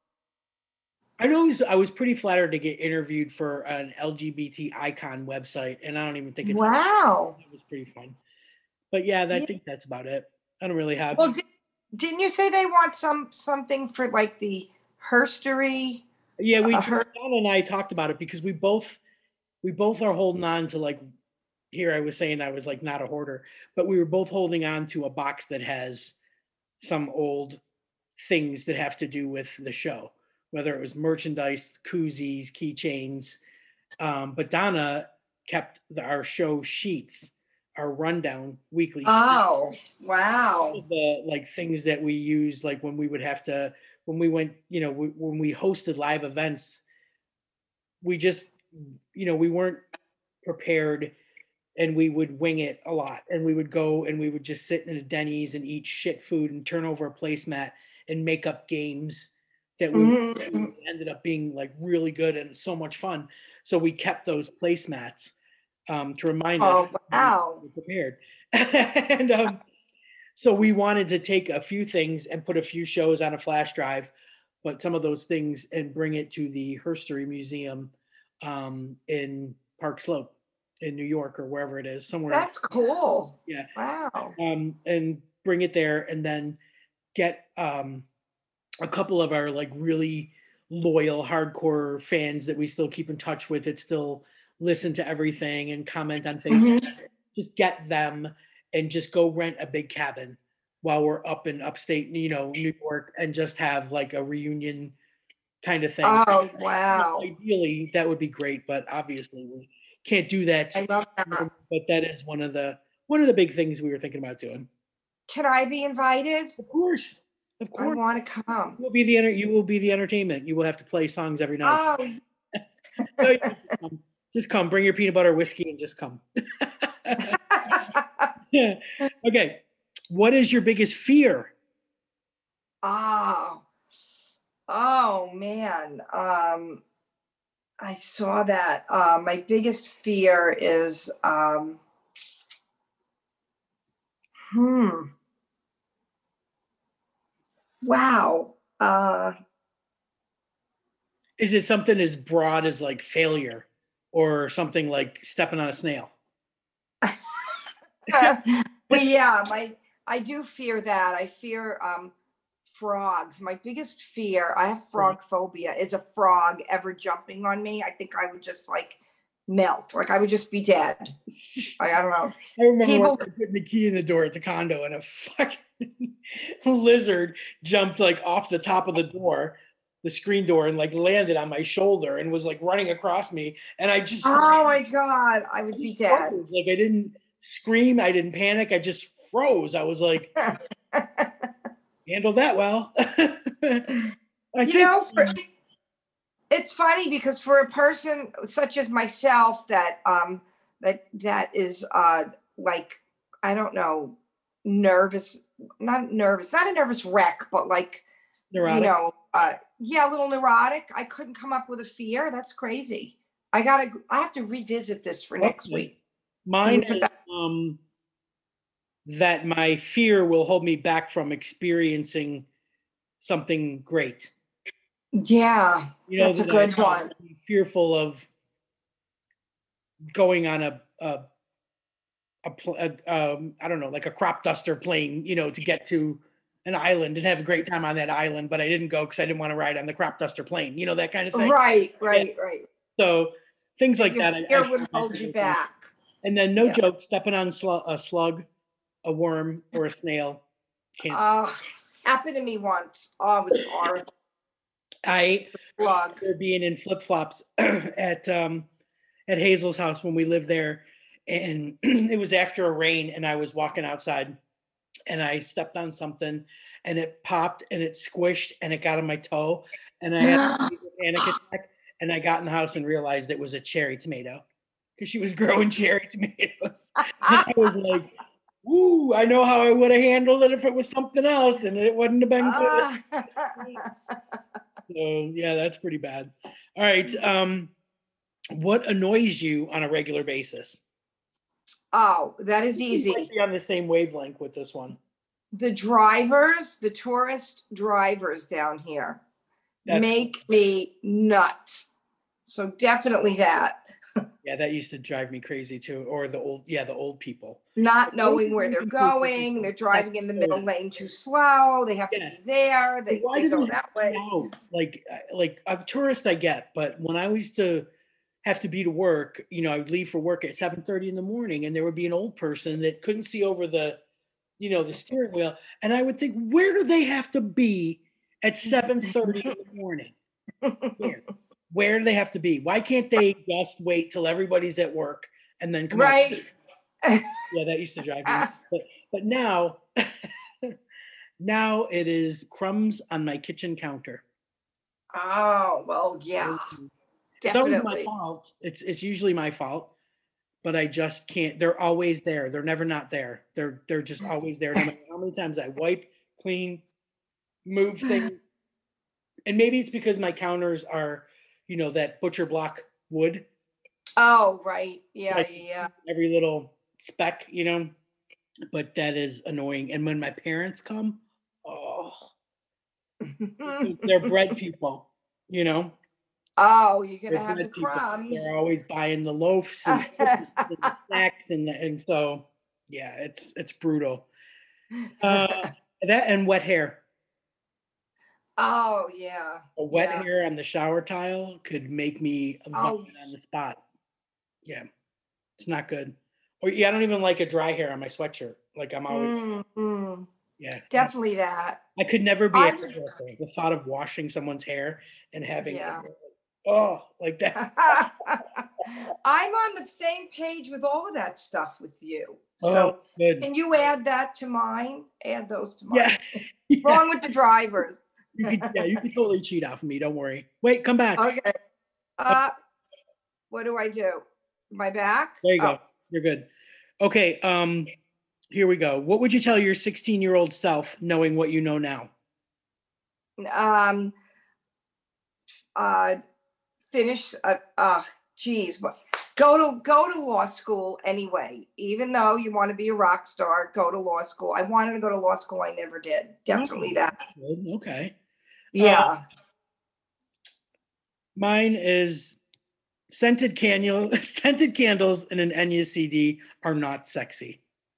I know I was, I was pretty flattered to get interviewed for an L G B T icon website, and I don't even think it's wow. it was pretty fun. But yeah, I Yeah. think that's about it. I don't really have. Well, di- didn't you say they want some something for like the herstory? Yeah, we Uh, John her- and I talked about it because we both we both are holding on to like here I was saying I was like not a hoarder, but we were both holding on to a box that has some old things that have to do with the show, whether it was merchandise, koozies, keychains. Um, but Donna kept the, our show sheets, our rundown weekly sheets, oh, wow. the like things that we used, like when we would have to, when we went, you know, we, when we hosted live events, we just, you know, we weren't prepared and we would wing it a lot. And we would go and we would just sit in a Denny's and eat shit food and turn over a placemat and make up games that we Mhm. ended up being like really good and so much fun. So we kept those placemats um, to remind us Oh, wow. we were prepared. and um, so we wanted to take a few things and put a few shows on a flash drive, but some of those things and bring it to the Herstory Museum um, in Park Slope in New York or wherever it is, somewhere. That's cool. Yeah. Wow. Um, and bring it there and then get um, a couple of our like really loyal, hardcore fans that we still keep in touch with, that still listen to everything and comment on Facebook. Mhm. Just get them and just go rent a big cabin while we're up in upstate, you know, New York, and just have like a reunion kind of thing. Oh, You know, wow. ideally, that would be great, but obviously we can't do that. I love that. But that is one of the one of the big things we were thinking about doing. Can I be invited? Of course, of I course, want to come. you will be the enter- you will be the entertainment. You will have to play songs every night. Oh. No, you just come. Just come. Bring your peanut butter whiskey and just come. Yeah. Okay. What is your biggest fear? Oh. Oh man. Um I saw that. Uh, my biggest fear is um hmm. Wow. Uh Is it something as broad as like failure, or something like stepping on a snail? well, yeah, my I do fear that. I fear um frogs. My biggest fear, I have frog phobia, is a frog ever jumping on me. I think I would just like melt. Like I would just be dead. I, I don't know. I remember People, putting the key in the door at the condo, and a fucking lizard jumped like off the top of the door, the screen door, and like landed on my shoulder and was like running across me. And I just oh my God, I would be dead. froze. Like I didn't scream, I didn't panic, I just froze. I was like, handled that well. I you think, know, for, it's funny because for a person such as myself that um that that is uh like I don't know, nervous, not nervous, not a nervous wreck, but like neurotic. you know, uh yeah, a little neurotic. I couldn't come up with a fear. That's crazy. I gotta I have to revisit this for next Okay. week. Mine is um that my fear will hold me back from experiencing something great. Yeah, You know, that's a that good I'm one. fearful of going on a a, a, pl- a um, I don't know, like a crop duster plane, you know, to get to an island and have a great time on that island, but I didn't go because I didn't want to ride on the crop duster plane, you know, that kind of thing. Right, Yeah. right, right. So things like Your that. I, fear I would hold you back. And then no Yeah. joke, stepping on slu- a slug, a worm, or a snail. Can't. Uh, happened to me once. Oh, it was horrible. I Slug. remember being in flip flops at um, at Hazel's house when we lived there, and it was after a rain, and I was walking outside, and I stepped on something, and it popped, and it squished, and it got on my toe, and I had a panic attack, and I got in the house and realized it was a cherry tomato, because she was growing cherry tomatoes. And I was like, "Ooh, I know how I would have handled it if it was something else, and it wouldn't have been good." So yeah, that's pretty bad. All right. Um, what annoys you on a regular basis? Oh, that is We easy. might be on the same wavelength with this one. The drivers, the tourist drivers down here That's, make me nuts. So definitely that. Yeah, that used to drive me crazy too. Or the old, yeah, the old people. Not knowing where they're going, they're driving in the middle lane too slow. They have to Yeah. be there. They, Why they do go they that way. know? Like, uh, like a tourist, I get, but when I used to have to be to work, you know, I would leave for work at seven thirty in the morning, and there would be an old person that couldn't see over the, you know, the steering wheel, and I would think, where do they have to be at seven thirty in the morning? Where? Where do they have to be? Why can't they just wait till everybody's at work and then come out? Right. Yeah, that used to drive me. But, but now, now it is crumbs on my kitchen counter. Oh, well, yeah. It's always my Definitely. fault. It's it's usually my fault, but I just can't. They're always there. They're never not there. They're they're just always there. No matter how many times I wipe, clean, move things. And maybe it's because my counters are, you know, that butcher block wood. Oh, right. Yeah, Like, yeah. every little speck, you know. But that is annoying. And when my parents come, oh, they're bread people, you know. Oh, you're They're gonna have the bread people. crumbs. They're always buying the loaves and, and the snacks, and and so yeah, it's it's brutal. Uh, that and wet hair. Oh, yeah. A wet Yeah. hair on the shower tile could make me Oh, vomit on the spot. Yeah, it's not good. Or yeah, I don't even like a dry hair on my sweatshirt. Like I'm always, mm, mm, yeah, no. definitely that. I could never be a I'm, hairdresser. The thought of washing someone's hair and having the yeah. hair, oh, like that. I'm on the same page with all of that stuff with you. Oh, So good. can you add that to mine? Add those to Yeah, mine. yeah. Wrong with the drivers. You could, yeah, you could totally cheat off of me. Don't worry. Wait, come back. Okay. Uh, what do I do? My back? There you Oh, go. You're good. Okay. Um, here we go. What would you tell your sixteen year old self knowing what you know now? um, uh, finish. Uh, uh, geez, what? Go to go to law school anyway. Even though you want to be a rock star, go to law school. I wanted to go to law school. I never did. Definitely Oh, that. good. Okay. Uh, Yeah. mine is scented candle, scented candles and an Enya C D are not sexy.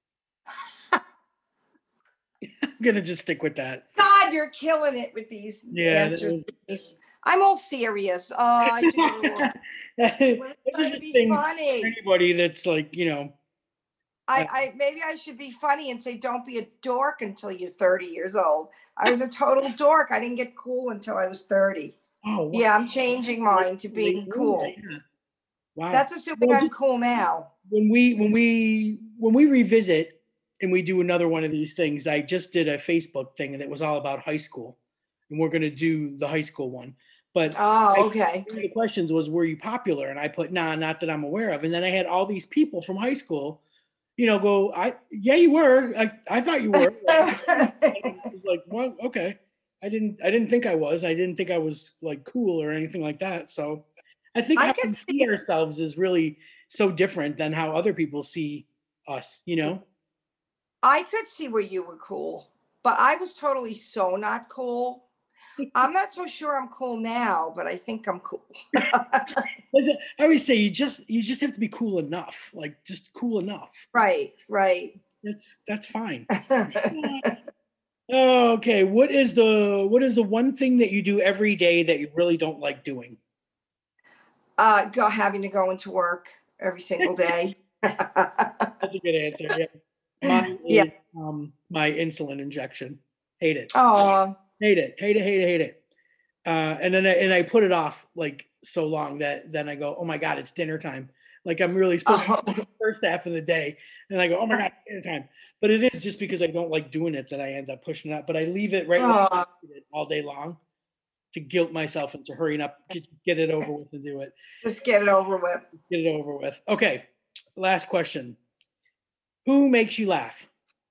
I'm gonna just stick with that. God, you're killing it with these Yeah. answers. I'm all serious. Oh, I should go to law. Those We're are trying to just be things for funny. anybody that's like, you know, I, I maybe I should be funny and say don't be a dork until you're thirty years old. I was a total dork. I didn't get cool until I was thirty. oh, wow. Yeah, I'm changing mine to being cool. Yeah. Wow. That's assuming Well, I'm just cool now. when we when we when we revisit and we do another one of these things, I just did a Facebook thing and it was all about high school, and we're going to do the high school one. But Oh, I- okay. one of the questions was, were you popular? And I put, nah, not that I'm aware of. And then I had all these people from high school, you know, go, I yeah, you were. I, I thought you were. Like, like, well, okay. I didn't I didn't think I was. I didn't think I was like cool or anything like that. So I think I how could we see see ourselves is really so different than how other people see us, you know? I could see where you were cool, but I was totally so not cool. I'm not so sure I'm cool now, but I think I'm cool. As I I always say, you just you just have to be cool enough, like just cool enough. Right, right. That's that's fine. Okay, what is the what is the one thing that you do every day that you really don't like doing? uh, go having to go into work every single day. That's a good answer. Yeah. Mine Yeah. is um, my insulin injection. Hate it. Oh, Hate it. Hate it. Hate it. Hate it. Uh, and then I, and I put it off like so long that then I go, oh my god, it's dinner time. Like I'm really supposed to do the first half of the day, and I go, oh my god, dinner time. But it is just because I don't like doing it that I end up pushing it up. But I leave it right oh, all day long to guilt myself into hurrying up, get, get it over with and do it. just get it over with. Get it over with. Okay, last question. Who makes you laugh?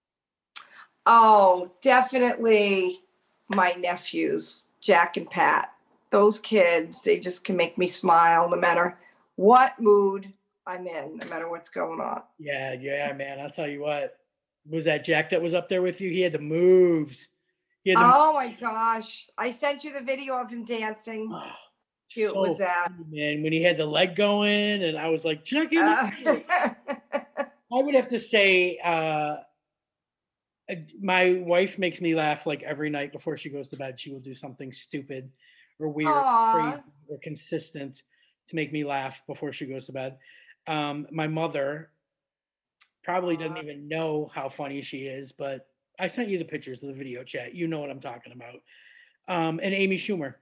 Oh, definitely my nephews, Jack and Pat. Those kids, they just can make me smile no matter what mood I'm in, no matter what's going on. Yeah, yeah, man. I'll tell you what. Was that Jack that was up there with you? He had the moves. He had the Oh my gosh. I sent you the video of him dancing. oh, Cute so was that? funny, man. When he had the leg going, and I was like, Jack, he's Uh, I would have to say, uh, uh, my wife makes me laugh like every night before she goes to bed. She will do something stupid or weird, Aw. crazy, or consistent to make me laugh before she goes to bed. Um, my mother probably doesn't Aw. even know how funny she is, but I sent you the pictures of the video chat. You know what I'm talking about. Um, and Amy Schumer.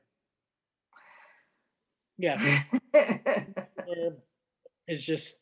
Yeah. Is just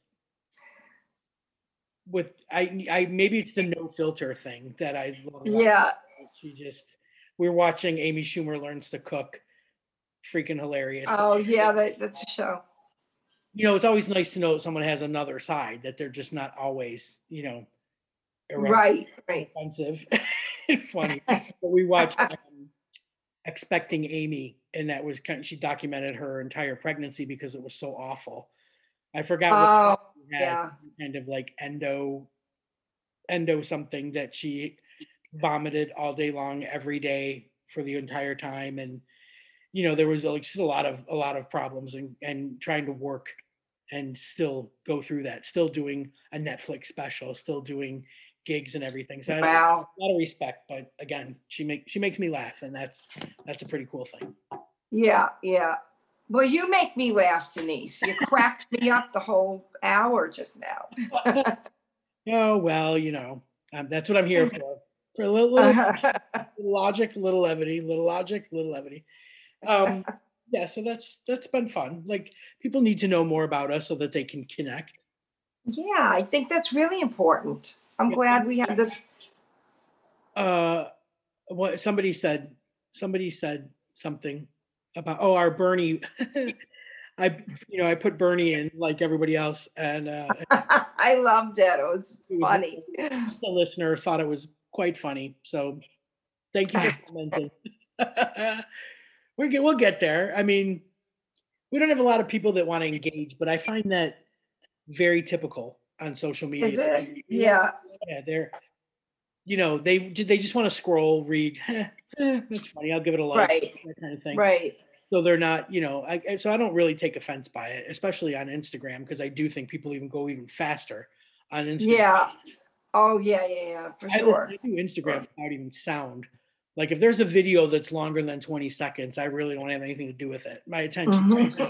with I I maybe it's the no filter thing that I love. about Yeah. her. She just we're watching Amy Schumer learns to cook. Freaking hilarious. Oh yeah, that, that's a show. You know, it's always nice to know someone has another side, that they're just not always, you know, irreverent, Right, right. offensive and funny. But we watched um, Expecting Amy, and that was kind of, she documented her entire pregnancy because it was so awful. I forgot what Oh she had, yeah. kind of like endo endo something that she vomited all day long every day for the entire time. And you know, there was like just a lot of a lot of problems, and and trying to work and still go through that, still doing a Netflix special, still doing, gigs and everything. So I have Wow. a lot of respect, but again, she make she makes me laugh, and that's that's a pretty cool thing. Yeah, yeah. Well, you make me laugh, Denise. You cracked me up the whole hour just now. Oh well, you know, um, that's what I'm here for. For a little, little, little logic, little levity, little logic, little levity. Um, yeah, so that's that's been fun. Like people need to know more about us so that they can connect. Yeah, I think that's really important. I'm Yeah. glad we had this. Uh, what somebody said, somebody said something about oh our Bernie. I you know I put Bernie in like everybody else, and uh, I loved it. It was it was funny. the listener thought it was quite funny. So thank you for commenting. we get we'll get there. I mean, we don't have a lot of people that want to engage, but I find that very typical on social media. Is it? Yeah. Yeah, they're you know they they just want to scroll, read. Eh, eh, that's funny. I'll give it a like. Right. That kind of thing. Right. So they're not, you know, I, so I don't really take offense by it, especially on Instagram, because I do think people even go even faster on Instagram. Yeah. Oh yeah, yeah, yeah, for I, sure. I do Instagram without even sound. Like if there's a video that's longer than twenty seconds, I really don't have anything to do with it. My attention.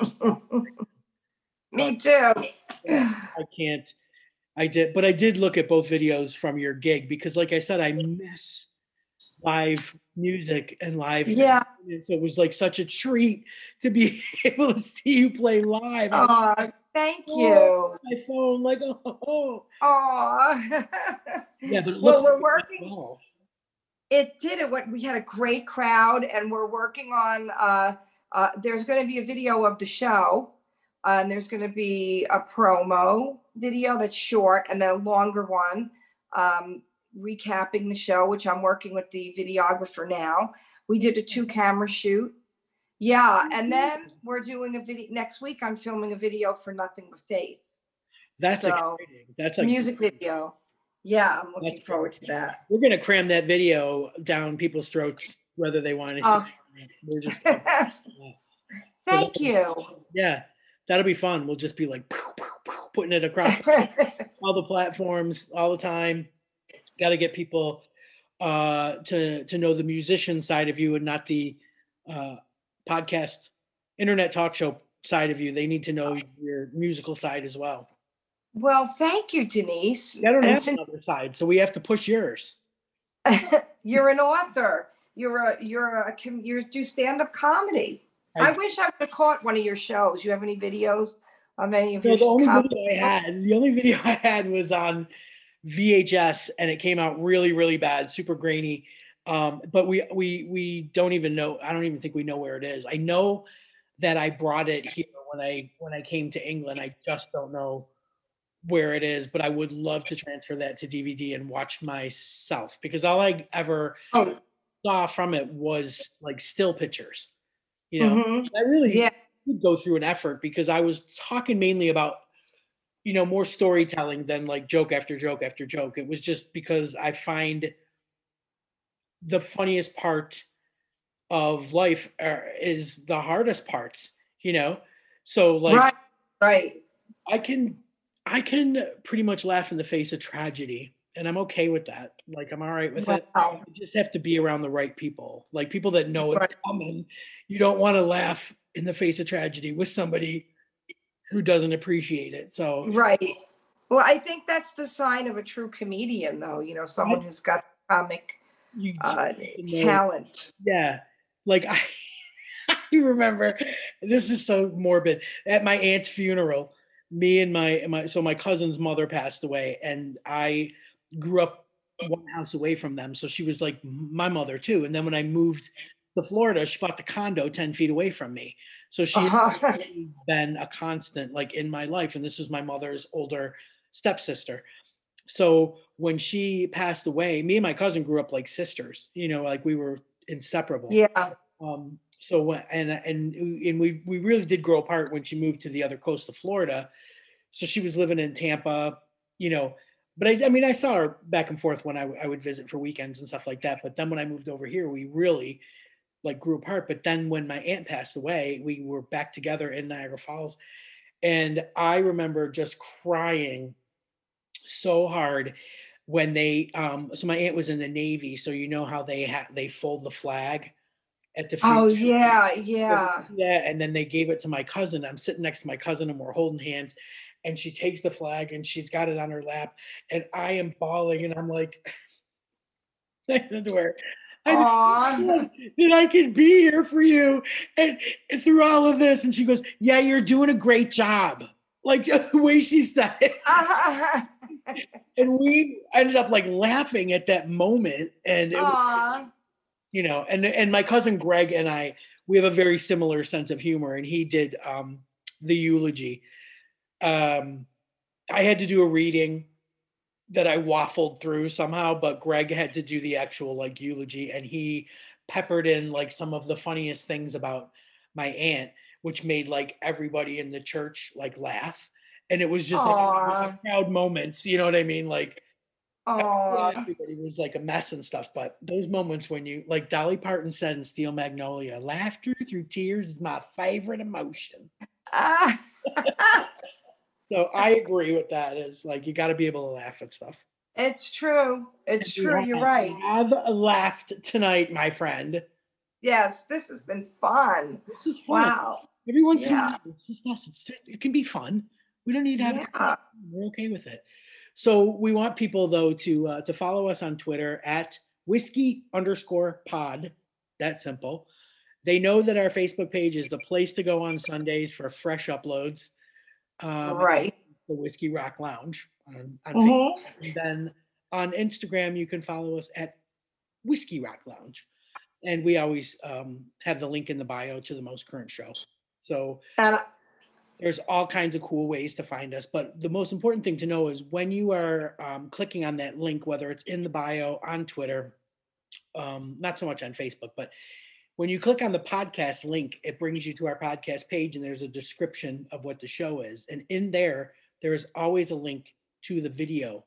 Me too. I can't. I did, but I did look at both videos from your gig because, like I said, I miss live music and live. Yeah. So it was like such a treat to be able to see you play live. Oh, thank you. My phone, like, oh, oh. Oh. Yeah, but it well, we're like working. well. It did it. What we had a great crowd, and we're working on. Uh, uh, there's going to be a video of the show, uh, and there's going to be a promo video that's short, and then a longer one. Um, recapping the show, which I'm working with the videographer now. We did a two camera shoot. Yeah. And then we're doing a video next week. I'm filming a video for Nothing But Faith. That's so, exciting. That's a music video. Yeah. I'm looking forward to that. We're going to cram that video down people's throats, whether they want it. Oh. We're just, Thank so you. Yeah. That'll be fun. We'll just be like putting it across all the platforms all the time. Got to get people uh, to to know the musician side of you and not the uh, podcast, internet talk show side of you. They need to know your musical side as well. Well, thank you, Denise. I don't and have since- another side, so we have to push yours. You're an author. You're a you're a you do stand up comedy. I, I wish I would have caught one of your shows. You have any videos of any of no, your? The only comedy? video I had, the only video I had was on V H S, and it came out really, really bad, super grainy. Um, but we we we don't even know. I don't even think we know where it is. I know that I brought it here when I when I came to England. I just don't know where it is. But I would love to transfer that to D V D and watch myself, because all I ever oh. saw from it was like still pictures. You know, mm-hmm. I really yeah. did go through an effort, because I was talking mainly about, you know, more storytelling than like joke after joke after joke. It was just because I find the funniest part of life are, is the hardest parts, you know? So like, right, right. I can, I can pretty much laugh in the face of tragedy, and I'm okay with that. Like, I'm all right with wow. it. You just have to be around the right people, like people that know it's right. coming. You don't want to laugh in the face of tragedy with somebody who doesn't appreciate it. So right. Well, I think that's the sign of a true comedian, though. You know, someone who's got comic you uh, talent. Yeah, like I, I remember. This is so morbid. At my aunt's funeral, me and my my so my cousin's mother passed away, and I grew up one house away from them. So she was like my mother too. And then when I moved to Florida, she bought the condo ten feet away from me. So she uh-huh. has been a constant like in my life. And this was my mother's older stepsister. So when she passed away, me and my cousin grew up like sisters, you know, like we were inseparable. Yeah. Um, so when, and, and, and we, we really did grow apart when she moved to the other coast of Florida. So she was living in Tampa, you know, but I, I mean, I saw her back and forth when I, I would visit for weekends and stuff like that. But then when I moved over here, we really like grew apart. But then when my aunt passed away, we were back together in Niagara Falls. And I remember just crying so hard when they, um, so my aunt was in the Navy, so you know how they have, they fold the flag at the Oh, funeral? yeah, yeah. Yeah, and then they gave it to my cousin. I'm sitting next to my cousin and we're holding hands, and she takes the flag and she's got it on her lap, and I am bawling, and I'm like, I said to her, I Aw. that I could be here for you and, and through all of this. And she goes, yeah, you're doing a great job. Like the way she said it. And we ended up like laughing at that moment. And it was, you know, and and my cousin Greg and I, we have a very similar sense of humor, and he did um, the eulogy. Um, I had to do a reading that I waffled through somehow, but Greg had to do the actual like eulogy, and he peppered in like some of the funniest things about my aunt, which made like everybody in the church like laugh. And it was just like proud moments, you know what I mean? Like, Aww. everybody was like a mess and stuff, but those moments when you, like Dolly Parton said in Steel Magnolia, laughter through tears is my favorite emotion. So I agree with that. Is like you got to be able to laugh at stuff. It's true. It's And true. have, You're right. I've laughed tonight, my friend. Yes, this has been fun. This is fun. Wow. Every once in a while, it's just us. It's, it can be fun. We don't need to have yeah. it. We're okay with it. So we want people though to uh, to follow us on Twitter at whiskey underscore pod. That simple. They know that our Facebook page is the place to go on Sundays for fresh uploads. Um, right. The Whiskey Rock Lounge on, on mm-hmm. Facebook. And then on Instagram, you can follow us at Whiskey Rock Lounge. And we always um, have the link in the bio to the most current show. So and there's all kinds of cool ways to find us. But the most important thing to know is when you are um, clicking on that link, whether it's in the bio, on Twitter, um, not so much on Facebook, but when you click on the podcast link, it brings you to our podcast page, and there's a description of what the show is. And in there, there is always a link to the video.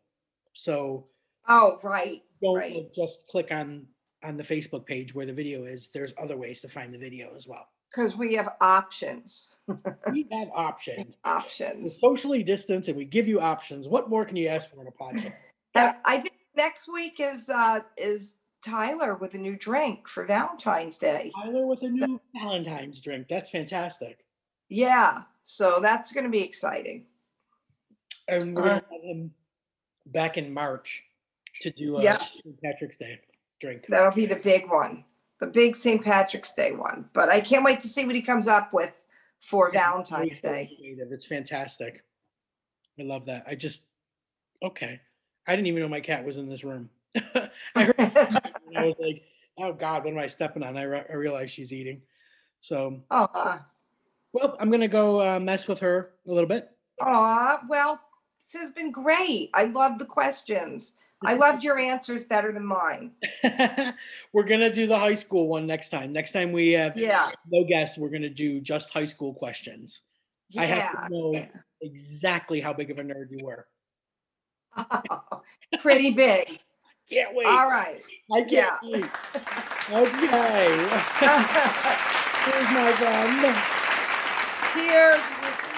So oh, right. Don't right. just click on, on the Facebook page where the video is. There's other ways to find the video as well. Because we have options. We have options. Options. We're socially distanced, and we give you options. What more can you ask for in a podcast? And I think next week is uh, is Tyler with a new drink for Valentine's Day. Tyler with a new Valentine's drink. That's fantastic. Yeah. So that's going to be exciting. And we're uh, going to have him back in March to do a yeah. Saint Patrick's Day drink. That'll be the big one. The big Saint Patrick's Day one. But I can't wait to see what he comes up with for it's Valentine's Day. Creative. It's fantastic. I love that. I just, okay. I didn't even know my cat was in this room. I heard and I was like, oh God, what am I stepping on? I, re- I realized she's eating. So, uh, well, I'm going to go uh, mess with her a little bit. Aw, well, this has been great. I love the questions. I loved your answers better than mine. We're going to do the high school one next time. Next time we have yeah. no guests, we're going to do just high school questions. Yeah. I have to know yeah. exactly how big of a nerd you were. Oh, pretty big. Can't wait. All right. I can't yeah. wait. Okay. Here's my friend. Cheers.